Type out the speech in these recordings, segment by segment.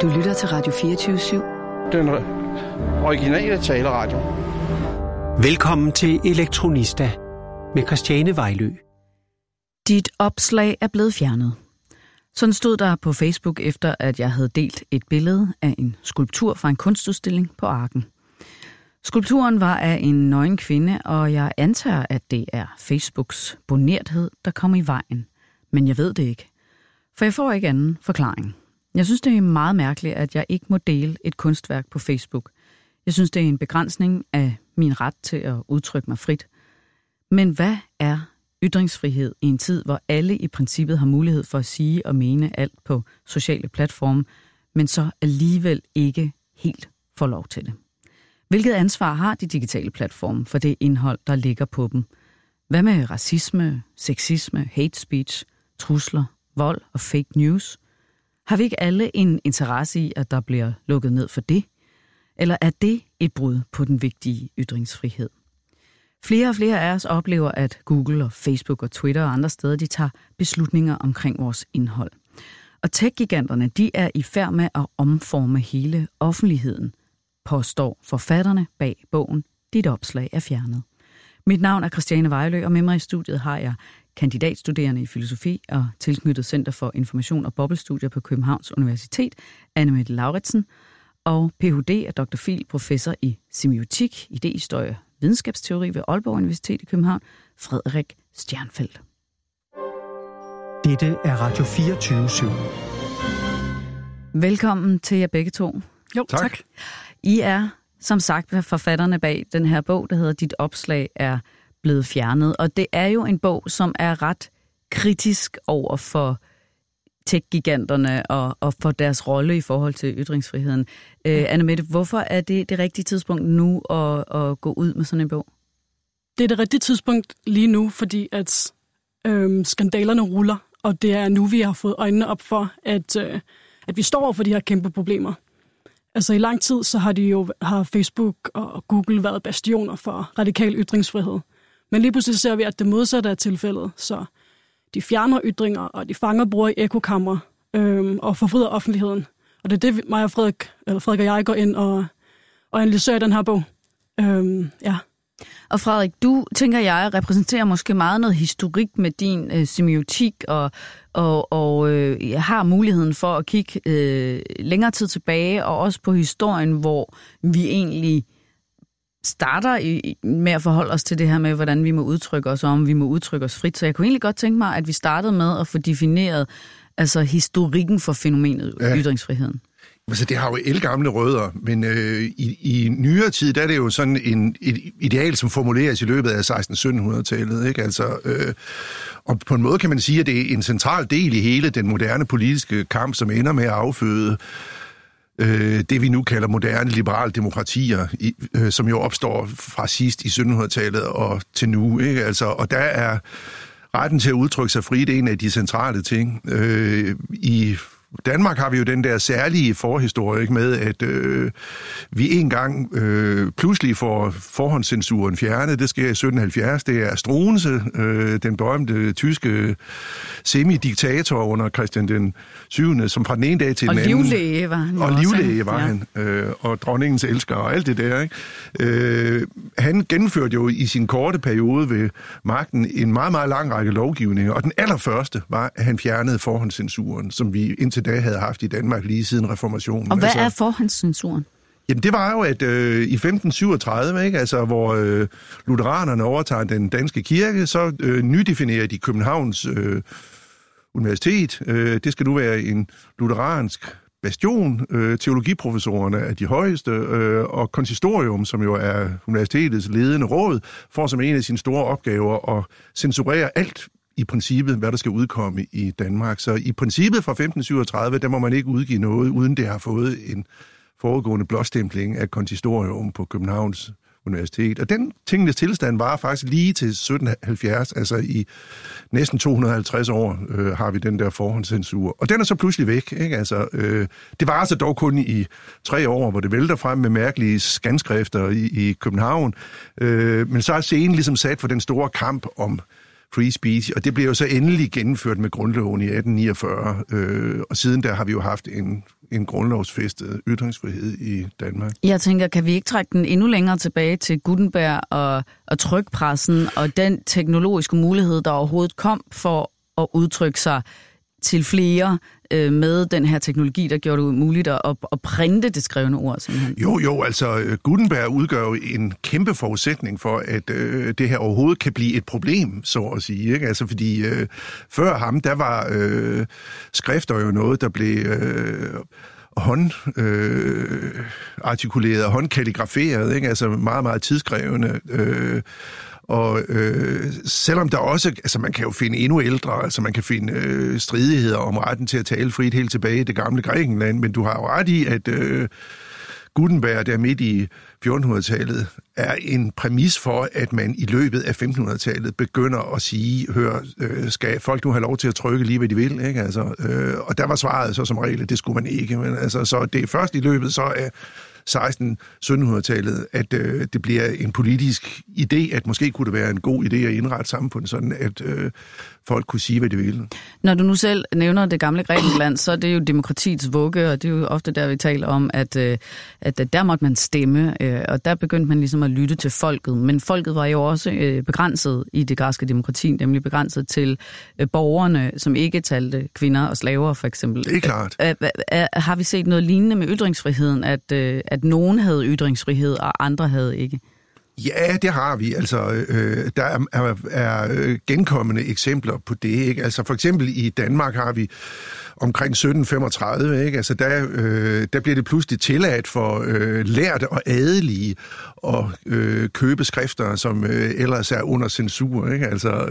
Du lytter til Radio 24/7. Den originale taleradio. Velkommen til Elektronista med Christiane Vejlø. Dit opslag er blevet fjernet. Sådan stod der på Facebook, efter at jeg havde delt et billede af en skulptur fra en kunstudstilling på Arken. Skulpturen var af en nøgen kvinde, og jeg antager, at det er Facebooks bonerthed, der kom i vejen. Men jeg ved det ikke, for jeg får ikke anden forklaring. Jeg synes, det er meget mærkeligt, at jeg ikke må dele et kunstværk på Facebook. Jeg synes, det er en begrænsning af min ret til at udtrykke mig frit. Men hvad er ytringsfrihed i en tid, hvor alle i princippet har mulighed for at sige og mene alt på sociale platforme, men så alligevel ikke helt får lov til det? Hvilket ansvar har de digitale platforme for det indhold, der ligger på dem? Hvad med racisme, sexisme, hate speech, trusler, vold og fake news? Har vi ikke alle en interesse i, at der bliver lukket ned for det? Eller er det et brud på den vigtige ytringsfrihed? Flere og flere af os oplever, at Google og Facebook og Twitter og andre steder, de tager beslutninger omkring vores indhold. Og tech-giganterne, de er i færd med at omforme hele offentligheden, påstår forfatterne bag bogen Dit opslag er fjernet. Mit navn er Christiane Vejlø, og med mig i studiet har jeg kandidatstuderende i filosofi og tilknyttet Center for Information og Bobbelstudier på Københavns Universitet, Anne-Mette Lauritsen, og Ph.D. og Dr. Phil, professor i semiotik, idéhistorie, videnskabsteori ved Aalborg Universitet i København, Frederik Stjernfeldt. Dette er Radio 24/7. Velkommen til jer begge to. Jo, tak. I er, som sagt, forfatterne bag den her bog, der hedder Dit opslag er blevet fjernet. Og det er jo en bog, som er ret kritisk over for tech-giganterne og for deres rolle i forhold til ytringsfriheden. Anne-Mette, hvorfor er det rigtige tidspunkt nu at gå ud med sådan en bog? Det er det rigtige tidspunkt lige nu, fordi at skandalerne ruller, og det er nu, vi har fået øjnene op for, at vi står over for de her kæmpe problemer. Altså i lang tid, så har Facebook og Google været bastioner for radikal ytringsfrihed. Men lige pludselig ser vi, at det modsatte er tilfældet, så de fjerner ytringer, og de fanger brugere i ekokammer og forvrider offentligheden. Og det er det, mig og Frederik og jeg går ind og analyserer i den her bog. Ja. Og Frederik, du, tænker jeg, repræsenterer måske meget noget historik med din semiotik, og har muligheden for at kigge længere tid tilbage, og også på historien, hvor vi egentlig starter med at forholde os til det her med, hvordan vi må udtrykke os, og om vi må udtrykke os frit. Så jeg kunne egentlig godt tænke mig, at vi startede med at få defineret historikken for fænomenet ytringsfriheden. Altså, det har jo ældgamle rødder, men i nyere tid, der er det jo sådan et ideal, som formuleres i løbet af 1600-1700-tallet, ikke? Altså, og på en måde kan man sige, at det er en central del i hele den moderne politiske kamp, som ender med at afføde det, vi nu kalder moderne liberale demokratier, som jo opstår fra sidst i 1700-tallet og til nu, ikke? Altså, og der er retten til at udtrykke sig frit en af de centrale ting. I Danmark har vi jo den der særlige forhistorie, ikke, med, at vi engang pludselig får forhåndscensuren fjernet. Det sker i 1770. Det er Struensee, den berømte tyske semidiktator under Christian den 7., som fra den ene dag til den anden... Og livlæge var han. Og livlæge var han. Og dronningens elsker og alt det der, ikke? Han gennemførte jo i sin korte periode ved magten en meget, meget lang række lovgivninger, og den allerførste var, at han fjernede forhåndscensuren, som vi indtil da havde haft i Danmark lige siden reformationen. Og hvad er forhåndscensuren? Jamen det var jo, at i 1537, ikke, altså, hvor lutheranerne overtager den danske kirke, så nydefinerer de Københavns Universitet. Det skal nu være en lutheransk bastion. Teologiprofessorerne er de højeste, og konsistorium, som jo er universitetets ledende råd, får som en af sine store opgaver at censurere alt i princippet, hvad der skal udkomme i Danmark. Så i princippet fra 1537, der må man ikke udgive noget, uden det har fået en foregående blåstempling af konsistorium på Københavns Universitet. Og den tingenes tilstand var faktisk lige til 1770, altså i næsten 250 år har vi den der forhåndscensur. Og den er så pludselig væk, ikke? Altså, det var altså dog kun i 3 år, hvor det vælter frem med mærkelige skanskrifter i København. Men så er scenen ligesom sat for den store kamp om free speech, og det blev jo så endelig gennemført med grundloven i 1849, og siden der har vi jo haft en grundlovsfæstet ytringsfrihed i Danmark. Jeg tænker, kan vi ikke trække den endnu længere tilbage til Gutenberg og trykpressen og den teknologiske mulighed, der overhovedet kom for at udtrykke sig til flere med den her teknologi, der gjorde det muligt at printe det skrevne ord, simpelthen? Jo, altså Gutenberg udgør jo en kæmpe forudsætning for, at det her overhovedet kan blive et problem, så at sige. Ikke? Altså fordi før ham, der var skrifter jo noget, der blev håndartikuleret, håndkalligraferet, ikke? Altså meget, meget tidskrævende. Og selvom der også, altså man kan jo finde endnu ældre, altså man kan finde stridigheder om retten til at tale frit helt tilbage i det gamle Grækenland, men du har jo ret i, at Gutenberg der midt i 1400-tallet er en præmis for, at man i løbet af 1500-tallet begynder at sige, skal folk nu have lov til at trykke lige, hvad de vil, ikke? Altså, og der var svaret så som regel, at det skulle man ikke, men altså, så det er først i løbet så af 1600-1700-tallet, at det bliver en politisk idé, at måske kunne det være en god idé at indrette samfundet sådan, at folk kunne sige, hvad de ville. Når du nu selv nævner det gamle Grækenland, så er det jo demokratiets vugge, og det er jo ofte der, vi taler om, at der måtte man stemme, og der begyndte man ligesom at lytte til folket. Men folket var jo også begrænset i det græske demokrati, nemlig begrænset til borgerne, som ikke talte kvinder og slaver, for eksempel. Det er klart. Har vi set noget lignende med ytringsfriheden, at nogen havde ytringsfrihed, og andre havde ikke? Ja, det har vi. Altså, der er genkommende eksempler på det, ikke? Altså, for eksempel i Danmark har vi omkring 1735, ikke? Altså, der bliver det pludselig tilladt for lærte og adelige at købe skrifter, som ellers er under censur, ikke? Altså,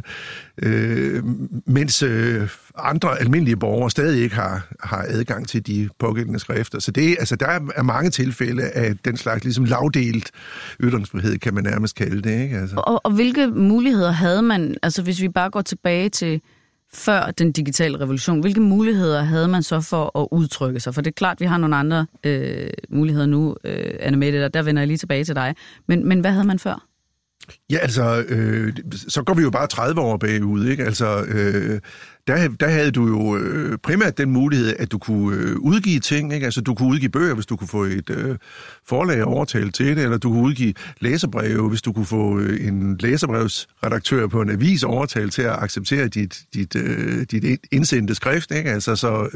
mens andre almindelige borgere stadig ikke har adgang til de pågældende skrifter. Så det, altså, der er mange tilfælde af den slags ligesom lavdelt ytringsfrihed, kan man nærmest kalde det, ikke? Altså. Og hvilke muligheder havde man, altså hvis vi bare går tilbage til før den digitale revolution, hvilke muligheder havde man så for at udtrykke sig? For det er klart, vi har nogle andre muligheder nu, Anne-Mette, og der vender jeg lige tilbage til dig. Men hvad havde man før? Ja, altså, så går vi jo bare 30 år bagud, ikke? Altså, der havde du jo primært den mulighed, at du kunne udgive ting, ikke? Altså, du kunne udgive bøger, hvis du kunne få et forlag overtalt til det, eller du kunne udgive læserbreve, hvis du kunne få en læserbrevsredaktør på en avis overtalt til at acceptere dit indsendte skrift, ikke? Altså, så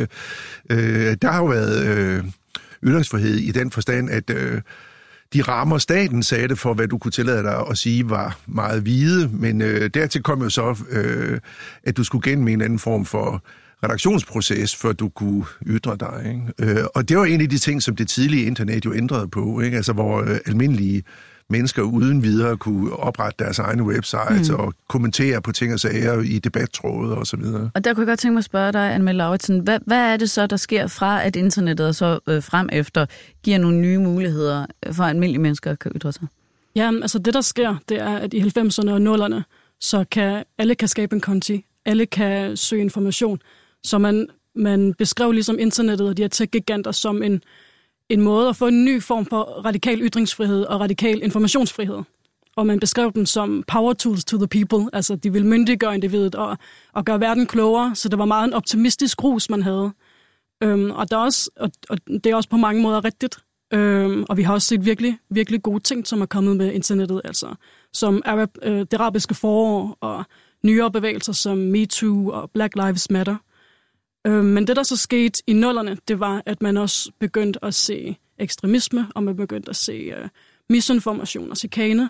der har jo været ytringsfrihed i den forstand, at de rammer staten satte for, hvad du kunne tillade dig at sige, var meget vide, men dertil kom jo så, at du skulle gennem en anden form for redaktionsproces, før du kunne ytre dig, ikke? Og det var en af de ting, som det tidlige internet jo ændrede på, ikke? Altså, hvor almindelige mennesker uden videre kunne oprette deres egne websites og kommentere på ting og sager i debattråde og så videre. Og der kunne jeg godt tænke mig at spørge dig, Anne-Mette Lauritsen, hvad er det så, der sker fra, at internettet så frem efter giver nogle nye muligheder for, at almindelige mennesker kan ytre sig? Ja, altså det, der sker, det er, at i 90'erne og 0'erne, så kan alle skabe en konti, alle kan søge information, så man beskrev ligesom internettet og de her tech-giganter som en måde at få en ny form for radikal ytringsfrihed og radikal informationsfrihed. Og man beskrev dem som power tools to the people, altså de ville myndiggøre individet og gøre verden klogere, så det var meget en optimistisk rus, man havde. Og det er også på mange måder rigtigt. Og vi har også set virkelig, virkelig gode ting, som er kommet med internettet, altså som det arabiske forår og nyere bevægelser som MeToo og Black Lives Matter. Men det, der så skete i 00'erne, det var, at man også begyndte at se ekstremisme, og man begyndte at se misinformation og chikane.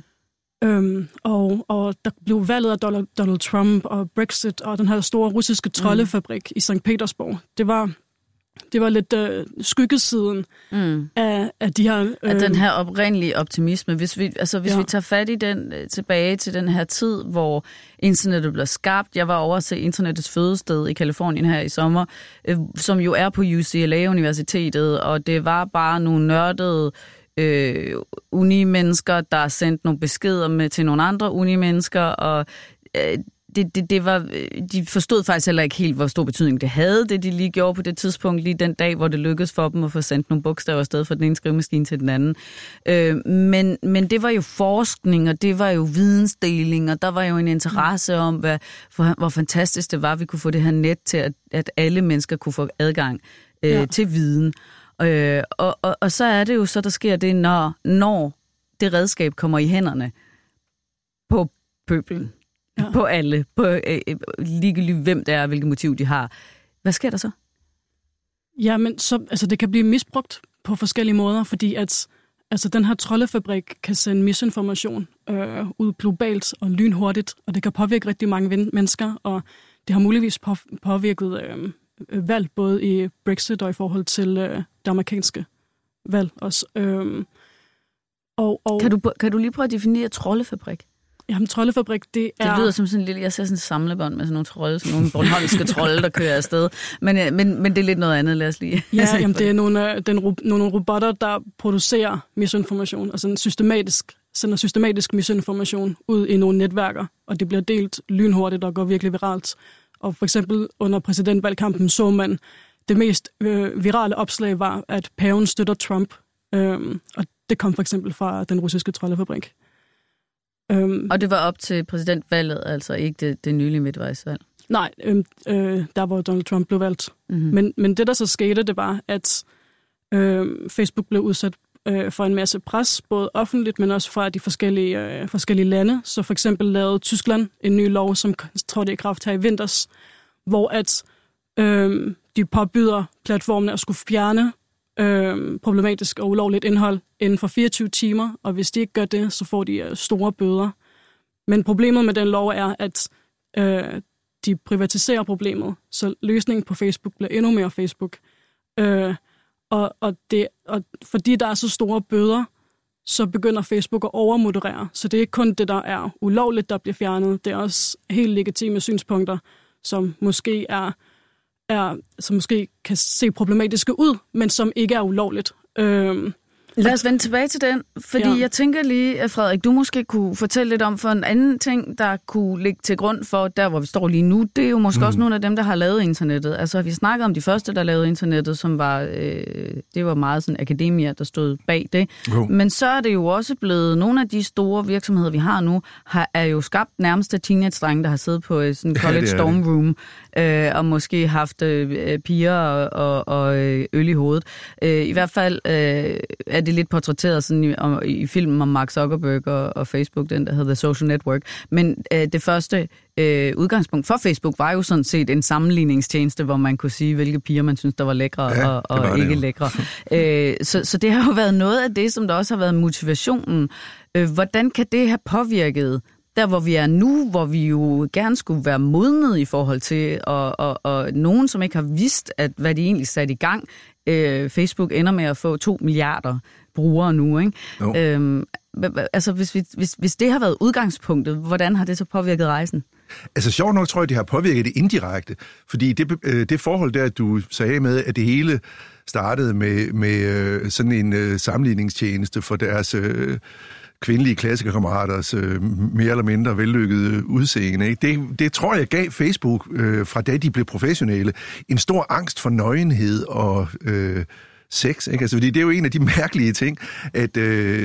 Og der blev valget af Donald Trump og Brexit og den her store russiske troldefabrik i St. Petersborg. Det var lidt skyggesiden af de her... Af den her oprindelige optimisme. Hvis vi tager fat i den tilbage til den her tid, hvor internettet blev skabt. Jeg var over at se internettets fødested i Californien her i sommer, som jo er på UCLA-universitetet, og det var bare nogle nørdede unimennesker, der sendte nogle beskeder med til nogle andre unimennesker, og det var, de forstod faktisk heller ikke helt, hvor stor betydning det havde, det de lige gjorde på det tidspunkt, lige den dag, hvor det lykkedes for dem at få sendt nogle bogstaver afsted fra den ene skrivemaskine til den anden. Men det var jo forskning, og det var jo vidensdeling, og der var jo en interesse om, hvor fantastisk det var, at vi kunne få det her net til, at alle mennesker kunne få adgang til viden. Og så er det jo så, der sker det, når det redskab kommer i hænderne på pøblen, på alle, på ligegyldigt hvem det er, hvilket motiv de har. Hvad sker der så? Ja, men så, det kan blive misbrugt på forskellige måder, fordi at den her troldefabrik kan sende misinformation ud globalt og lynhurtigt, og det kan påvirke rigtig mange mennesker, og det har muligvis påvirket valg, både i Brexit og i forhold til det amerikanske valg også. Kan du lige prøve at definere troldefabrik? Jamen, troldefabrik, det er... Det lyder som sådan en lille... Jeg ser sådan en samlebånd med sådan nogle trolde, sådan nogle bornholmske trolde, der kører afsted. Men det er lidt noget andet, lad os lige... Ja, jamen, det er nogle robotter, der producerer misinformation, og sender systematisk misinformation ud i nogle netværker, og det bliver delt lynhurtigt og går virkelig viralt. Og for eksempel under præsidentvalgkampen så man, det mest virale opslag var, at paven støtter Trump, og det kom for eksempel fra den russiske troldefabrik. Og det var op til præsidentvalget, altså ikke det nylige midtvejsvalg? Nej, der hvor Donald Trump blev valgt. Mm-hmm. Men det, der så skete, det var, at Facebook blev udsat for en masse pres, både offentligt, men også fra de forskellige lande. Så for eksempel lavede Tyskland en ny lov, som trådte i kraft her i vinters, hvor at de påbyder platformene at skulle fjerne problematisk og ulovligt indhold inden for 24 timer, og hvis de ikke gør det, så får de store bøder. Men problemet med den lov er, at de privatiserer problemet, så løsningen på Facebook bliver endnu mere Facebook. Og fordi der er så store bøder, så begynder Facebook at overmoderere. Så det er ikke kun det, der er ulovligt, der bliver fjernet. Det er også helt legitime synspunkter, som måske som måske kan se problematiske ud, men som ikke er ulovligt. Lad os vende tilbage til den, fordi jeg tænker lige, at Frederik, du måske kunne fortælle lidt om for en anden ting, der kunne ligge til grund for der, hvor vi står lige nu. Det er jo måske også nogle af dem, der har lavet internettet. Altså, vi snakkede om de første, der lavede internettet, som var, det var meget sådan akademier, der stod bag det. Men så er det jo også blevet, nogle af de store virksomheder, vi har nu, er jo skabt nærmest af teenage-drenge, der har siddet på sådan en college dorm room, og måske haft piger og øl i hovedet. I hvert fald er det lidt portrætteret sådan i filmen om Mark Zuckerberg og Facebook, den der hedder The Social Network. Men det første udgangspunkt for Facebook var jo sådan set en sammenligningstjeneste, hvor man kunne sige, hvilke piger man synes, der var lækre og ikke lækre. Så det har jo været noget af det, som der også har været motivationen. Hvordan kan det have påvirket der, hvor vi er nu, hvor vi jo gerne skulle være modnet i forhold til, og nogen, som ikke har vidst, hvad de egentlig satte i gang. Facebook ender med at få 2 milliarder brugere nu, ikke? Altså, hvis det har været udgangspunktet, hvordan har det så påvirket rejsen? Altså, sjovt nok tror jeg, det har påvirket det indirekte, fordi det forhold der, du sagde med, at det hele startede med sådan en sammenligningstjeneste for deres kvindelige klassekammeraters mere eller mindre vellykkede udseende. Ikke? Det tror jeg gav Facebook, fra da de blev professionelle, en stor angst for nøgenhed og sex. Ikke? Altså, fordi det er jo en af de mærkelige ting, at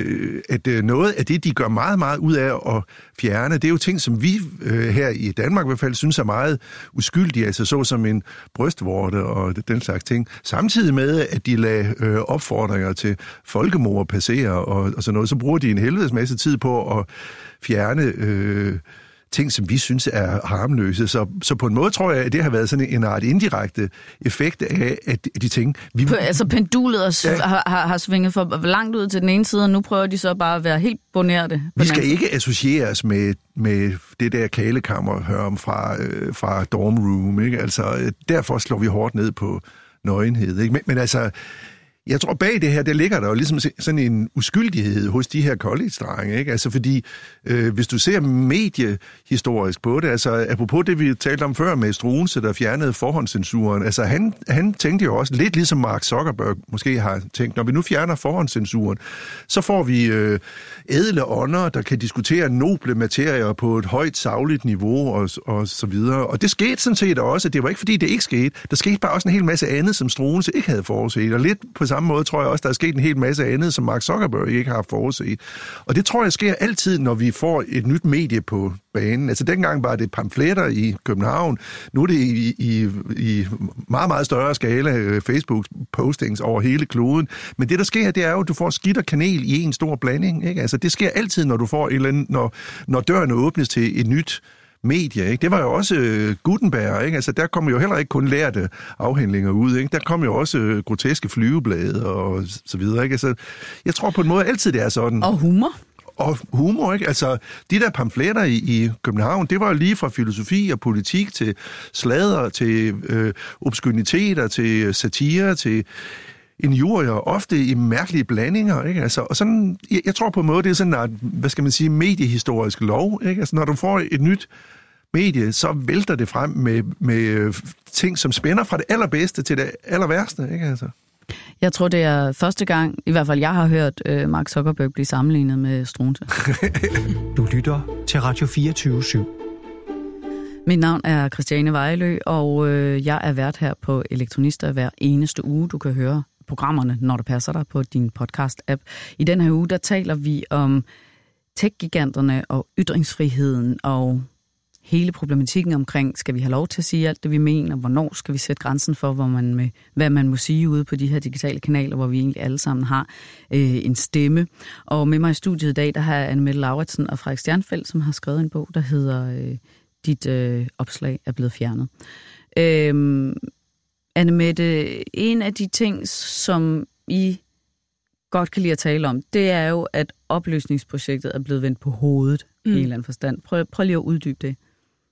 noget af det, de gør meget, meget ud af at fjerne, det er jo ting, som vi her i Danmark i hvert fald synes er meget uskyldige, altså så som en brystvorte og den slags ting. Samtidig med, at de lader opfordringer til folkemord passere og sådan noget, så bruger de en helvedes masse tid på at fjerne ting, som vi synes er harmløse. Så på en måde tror jeg, at det har været sådan en ret indirekte effekt af, at de ting... Altså pendulet har svinget for langt ud til den ene side, og nu prøver de så bare at være helt bonerte. Vi skal ikke associeres med det der kælekammer, hører om fra dorm room, ikke? Altså, derfor slår vi hårdt ned på nøgenhed, ikke? Men altså... Jeg tror, bag det her, der ligger der jo ligesom sådan en uskyldighed hos de her college-drenge, ikke? Altså, fordi hvis du ser mediehistorisk på det, altså apropos det, vi talte om før med Struensee, der fjernede forhåndscensuren, altså han tænkte jo også lidt ligesom Mark Zuckerberg måske har tænkt, når vi nu fjerner forhåndscensuren, så får vi ædle ånder, der kan diskutere noble materier på et højt sagligt niveau og så videre. Og det skete sådan set også. Det var ikke, fordi det ikke skete. Der skete bare også en hel masse andet, som Struensee ikke havde forudset. Og lidt på samme måde tror jeg også, der er sket en hel masse andet, som Mark Zuckerberg ikke har forudset. Og det tror jeg sker altid, når vi får et nyt medie på banen. Altså dengang var det pamfletter i København, nu er det i meget, meget større skala Facebook-postings over hele kloden. Men det, der sker, det er jo, at du får skidt og kanel i en stor blanding. Ikke? Altså det sker altid, når du får et eller andet, når dørene åbnes til et nyt medie, ikke? Det var jo også Gutenberg, ikke? Altså, der kom jo heller ikke kun lærte afhandlinger ud, ikke? Der kom jo også groteske flyveblade og så videre, ikke? Altså, jeg tror på en måde altid, det er sådan. Og humor. Og humor, ikke? Altså, de der pamfletter i København, det var jo lige fra filosofi og politik til sladder, til obskurniteter, til satire, til injurier, ofte i mærkelige blandinger, ikke? Altså, og sådan, jeg tror på en måde, det er sådan en, hvad skal man sige, mediehistorisk lov, ikke? Altså, når du får et nyt medie, så vælter det frem med ting, som spænder fra det allerbedste til det allerværste, ikke? Altså. Jeg tror, det er første gang, i hvert fald jeg har hørt Mark Zuckerberg blive sammenlignet med Struensee. Du lytter til Radio 24/7. Mit navn er Christiane Vejlø, og jeg er vært her på Elektronista hver eneste uge. Du kan høre programmerne, når det passer dig, på din podcast-app. I den her uge, der taler vi om tech-giganterne og ytringsfriheden og hele problematikken omkring, skal vi have lov til at sige alt det, vi mener, hvornår skal vi sætte grænsen for, hvad man må sige ude på de her digitale kanaler, hvor vi egentlig alle sammen har en stemme. Og med mig i studiet i dag, der har jeg Anne-Mette Lauritsen og Frederik Stjernfeldt, som har skrevet en bog, der hedder Dit opslag er blevet fjernet. Anne-Mette, en af de ting, som I godt kan lide at tale om, det er jo, at opløsningsprojektet er blevet vendt på hovedet i en eller anden forstand. Prøv lige at uddybe det.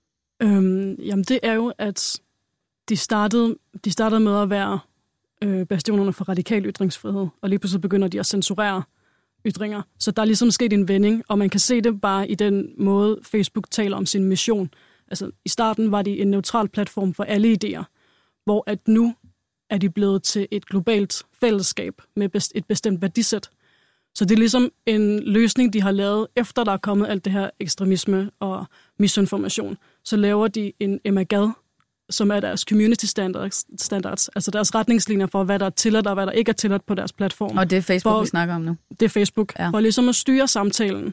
Jamen det er jo, at de startede med at være bastionerne for radikal ytringsfrihed, og lige pludselig begynder de at censurere ytringer. Så der er ligesom sket en vending, og man kan se det bare i den måde, Facebook taler om sin mission. Altså i starten var de en neutral platform for alle idéer, hvor at nu er de blevet til et globalt fællesskab med et bestemt værdisæt. Så det er ligesom en løsning, de har lavet, efter der er kommet alt det her ekstremisme og misinformation. Så laver de en MAGAD, som er deres community standards, altså deres retningslinjer for, hvad der er tilladt og hvad der ikke er tilladt på deres platform. Og det er Facebook, vi snakker om nu? Det er Facebook, ja. For ligesom at styre samtalen.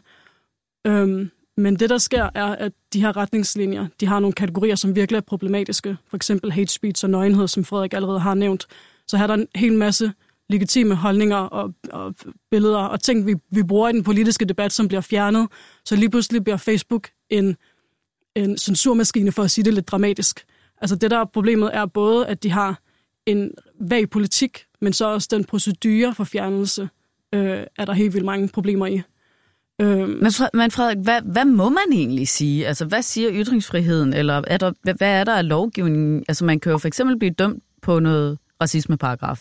Men det, der sker, er, at de her retningslinjer, de har nogle kategorier, som virkelig er problematiske. For eksempel hate speech og nøgenhed, som Frederik allerede har nævnt. Så her er der en hel masse legitime holdninger og billeder og ting, vi bruger i den politiske debat, som bliver fjernet. Så lige pludselig bliver Facebook en censurmaskine, for at sige det lidt dramatisk. Altså det der problemet er både, at de har en vag politik, men så også den procedure for fjernelse, er der helt vildt mange problemer i. Men Frederik, hvad må man egentlig sige? Altså hvad siger ytringsfriheden? Eller hvad er der af lovgivningen? Altså man kan jo for eksempel blive dømt på noget racismeparagraf.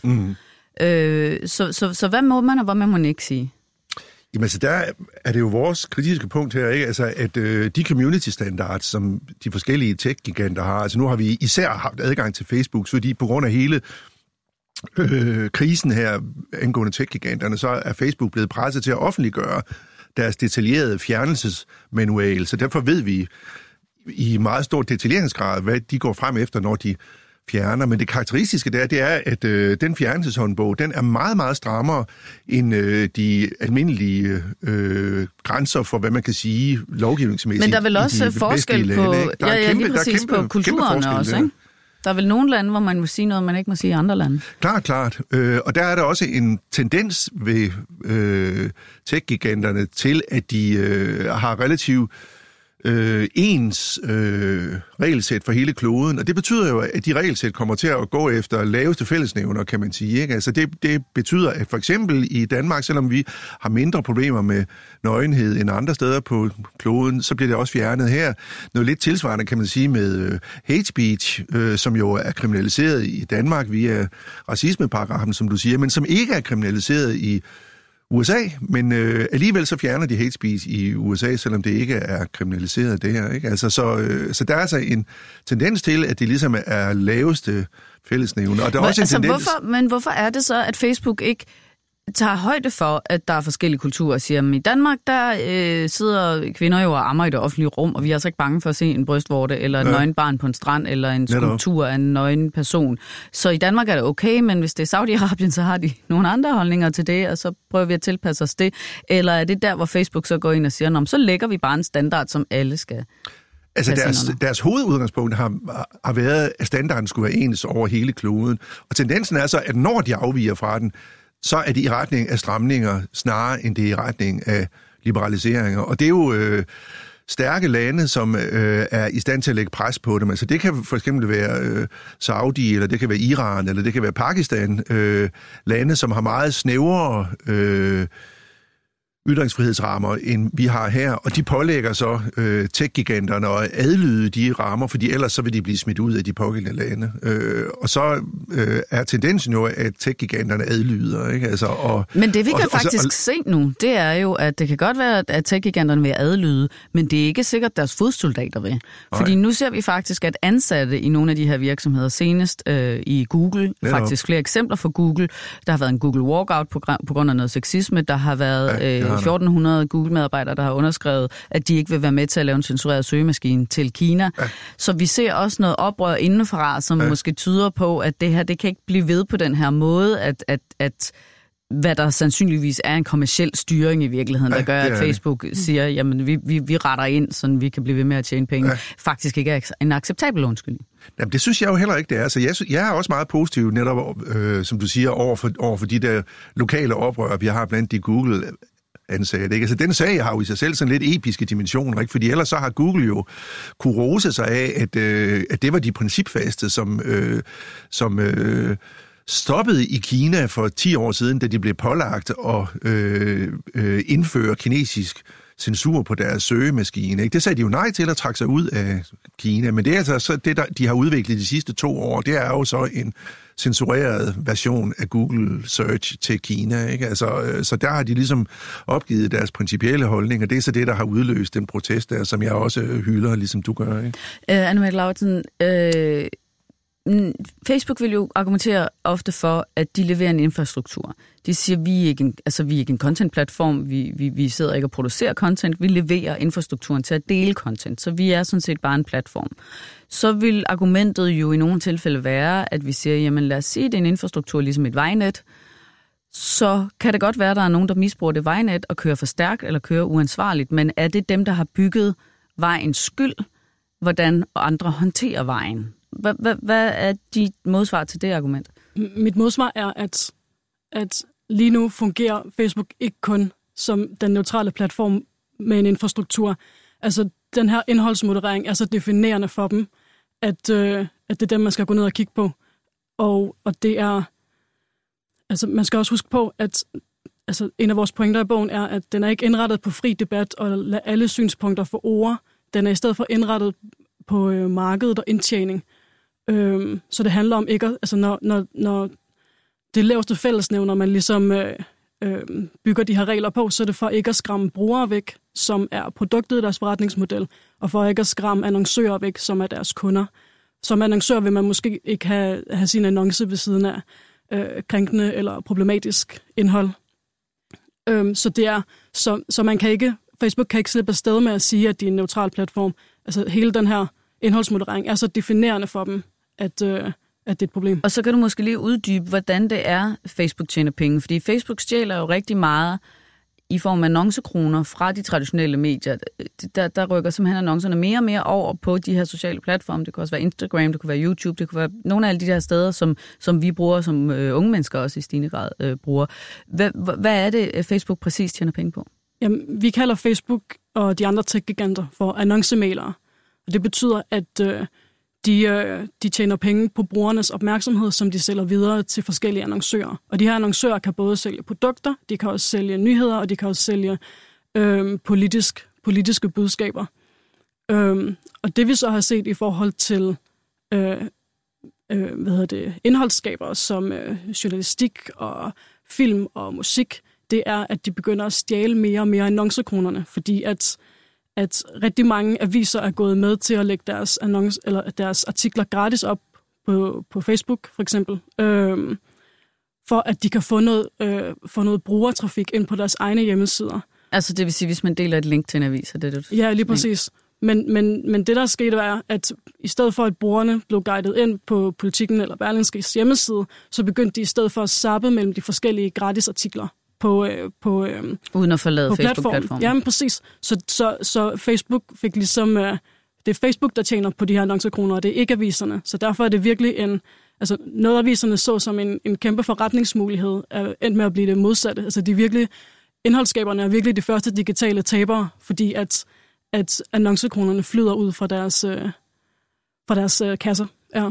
Så hvad må man, og hvad må man ikke sige? Jamen altså, der er det jo vores kritiske punkt her, ikke? Altså, at de community standards, som de forskellige tech-giganter har, altså nu har vi især haft adgang til Facebook, fordi på grund af hele krisen her angående tech-giganterne, så er Facebook blevet presset til at offentliggøre deres detaljerede fjernelsesmanual, så derfor ved vi i meget stor detaljeringsgrad, hvad de går frem efter, når de fjerner. Men det karakteristiske der, det er, at den fjernelseshåndbog, den er meget, meget strammere end de almindelige grænser for, hvad man kan sige lovgivningsmæssigt. Men der er vel også forskel på, lige præcis på kulturerne også, ikke? Der er vel nogle lande, hvor man må sige noget, man ikke må sige i andre lande. Klart. Og der er der også en tendens ved tech-giganterne til, at de har relativt ens regelsæt for hele kloden, og det betyder jo, at de regelsæt kommer til at gå efter laveste fællesnævner, kan man sige. Ikke? Altså det betyder, at for eksempel i Danmark, selvom vi har mindre problemer med nøgenhed end andre steder på kloden, så bliver det også fjernet her. Noget lidt tilsvarende, kan man sige, med hate speech, som jo er kriminaliseret i Danmark via racismeparagrafen, som du siger, men som ikke er kriminaliseret i USA, men alligevel så fjerner de hate speech i USA, selvom det ikke er kriminaliseret det her. Ikke? Altså, så der er altså en tendens til, at det ligesom er laveste fællesnævner. Og der er også en tendens... hvorfor er det så, at Facebook ikke tager højde for, at der er forskellige kulturer, siger, at i Danmark, der sidder kvinder jo og ammer i det offentlige rum, og vi er altså ikke bange for at se en brystvorte, eller et nøgenbarn på en strand, eller en skulptur af en nøgen person. Så i Danmark er det okay, men hvis det er Saudi-Arabien, så har de nogle andre holdninger til det, og så prøver vi at tilpasse os det. Eller er det der, hvor Facebook så går ind og siger, så lægger vi bare en standard, som alle skal... Altså deres hovedudgangspunkt har været, at standarden skulle være ens over hele kloden. Og tendensen er så, at når de afviger fra den, så er det i retning af stramninger, snarere end det er i retning af liberaliseringer. Og det er jo stærke lande, som er i stand til at lægge pres på dem. Altså det kan for eksempel være Saudi, eller det kan være Iran, eller det kan være Pakistan. Lande, som har meget snævrere ytringsfrihedsrammer, end vi har her, og de pålægger så tech-giganterne at adlyde de rammer, fordi ellers så vil de blive smidt ud af de pågældende lande. Og så er tendensen jo, at tech-giganterne adlyder. Ikke? Altså, men det vi kan faktisk se nu, det er jo, at det kan godt være, at tech-giganterne vil adlyde, men det er ikke sikkert, deres fodsoldater vil. Fordi nu ser vi faktisk, at ansatte i nogle af de her virksomheder, senest i Google, faktisk flere eksempler for Google, der har været en Google walkout på grund af noget sexisme, der har været 1400 Google-medarbejdere, der har underskrevet, at de ikke vil være med til at lave en censureret søgemaskine til Kina. Ja. Så vi ser også noget oprør indenfra, som måske tyder på, at det her, det kan ikke blive ved på den her måde, at hvad der sandsynligvis er en kommerciel styring i virkeligheden, der gør, at Facebook siger, jamen vi retter ind, så vi kan blive ved med at tjene penge, faktisk ikke er en acceptabel undskyldning. Jamen, det synes jeg jo heller ikke, det er. Så jeg er også meget positiv netop, som du siger, over for de der lokale oprør, vi har blandt de Google ansatte. Ikke? Altså, den sag har jo i sig selv sådan lidt episke dimensioner, ikke? Fordi ellers så har Google jo kunne rose sig af, at det var de principfaste, som stoppede i Kina for 10 år siden, da de blev pålagt at indføre kinesisk censur på deres søgemaskine. Ikke? Det sagde de jo nej til at trække sig ud af Kina, men det er altså så det, der de har udviklet de sidste 2 år, det er jo så en censureret version af Google Search til Kina. Ikke? Altså, så der har de ligesom opgivet deres principielle holdning, og det er så det, der har udløst den protest der, som jeg også hylder, ligesom du gør. Ikke? Anne-Mette Lauritsen, Facebook vil jo argumentere ofte for, at de leverer en infrastruktur. De siger, at vi er ikke en content-platform, vi sidder ikke og producerer content, vi leverer infrastrukturen til at dele content, så vi er sådan set bare en platform. Så vil argumentet jo i nogle tilfælde være, at vi siger, jamen lad os sige, at det er en infrastruktur ligesom et vejnet, så kan det godt være, at der er nogen, der misbruger det vejnet og kører for stærkt eller kører uansvarligt, men er det dem, der har bygget vejens skyld, hvordan andre håndterer vejen? Hvad er dit modsvar til det argument? Mit modsvar er, at lige nu fungerer Facebook ikke kun som den neutrale platform med en infrastruktur. Altså, den her indholdsmoderering er så definerende for dem, at det er dem, man skal gå ned og kigge på. Og det er... Altså, man skal også huske på, at en af vores pointer i bogen er, at den er ikke indrettet på fri debat og lade alle synspunkter få ord. Den er i stedet for indrettet på markedet og indtjening. Så det handler om ikke, når det laveste fællesnævner, man ligesom bygger de her regler på, så er det for ikke at skræmme brugere væk, som er produktet i deres forretningsmodel, og for ikke at skræmme annoncører væk, som er deres kunder. Som annoncør vil man måske ikke have sin annonce ved siden af krænkende eller problematisk indhold. Så det er, så man kan ikke, Facebook kan ikke slippe afsted med at sige, at de er en neutral platform. Altså hele den her indholdsmoderering er så definerende for dem, at det er et problem. Og så kan du måske lige uddybe, hvordan det er, Facebook tjener penge. Fordi Facebook stjæler jo rigtig meget i form af annoncekroner fra de traditionelle medier. Der rykker simpelthen annoncerne mere og mere over på de her sociale platforme. Det kan også være Instagram, det kunne være YouTube, det kunne være nogle af alle de her steder, som vi bruger, som unge mennesker også i stigende grad bruger. Hvad er det, Facebook præcis tjener penge på? Jamen, vi kalder Facebook og de andre tech-giganter for annoncemalere. Og det betyder, at de tjener penge på brugernes opmærksomhed, som de sælger videre til forskellige annoncører. Og de her annoncører kan både sælge produkter, de kan også sælge nyheder, og de kan også sælge politiske budskaber. Og det vi så har set i forhold til indholdsskabere som journalistik og film og musik, det er, at de begynder at stjæle mere og mere annoncekronerne, fordi at rigtig mange aviser er gået med til at lægge deres artikler gratis op på Facebook, for eksempel. for at de kan få noget brugertrafik ind på deres egne hjemmesider. Altså det vil sige, hvis man deler et link til en avis, er det? Ja, lige præcis. Men det, der skete, var, at i stedet for, at brugerne blev guidet ind på Politiken eller Berlingskes hjemmeside, så begyndte de i stedet for at zappe mellem de forskellige gratisartikler på uden at forlade Facebook-platformen. Jamen præcis. Så Facebook fik ligesom... det er Facebook, der tjener på de her annoncekroner, og det er ikke aviserne. Så derfor er det virkelig noget aviserne så som en kæmpe forretningsmulighed, endt med at blive det modsatte. Altså indholdsskaberne er virkelig de første digitale tabere, fordi at annoncekronerne flyder ud fra deres kasser. Ja.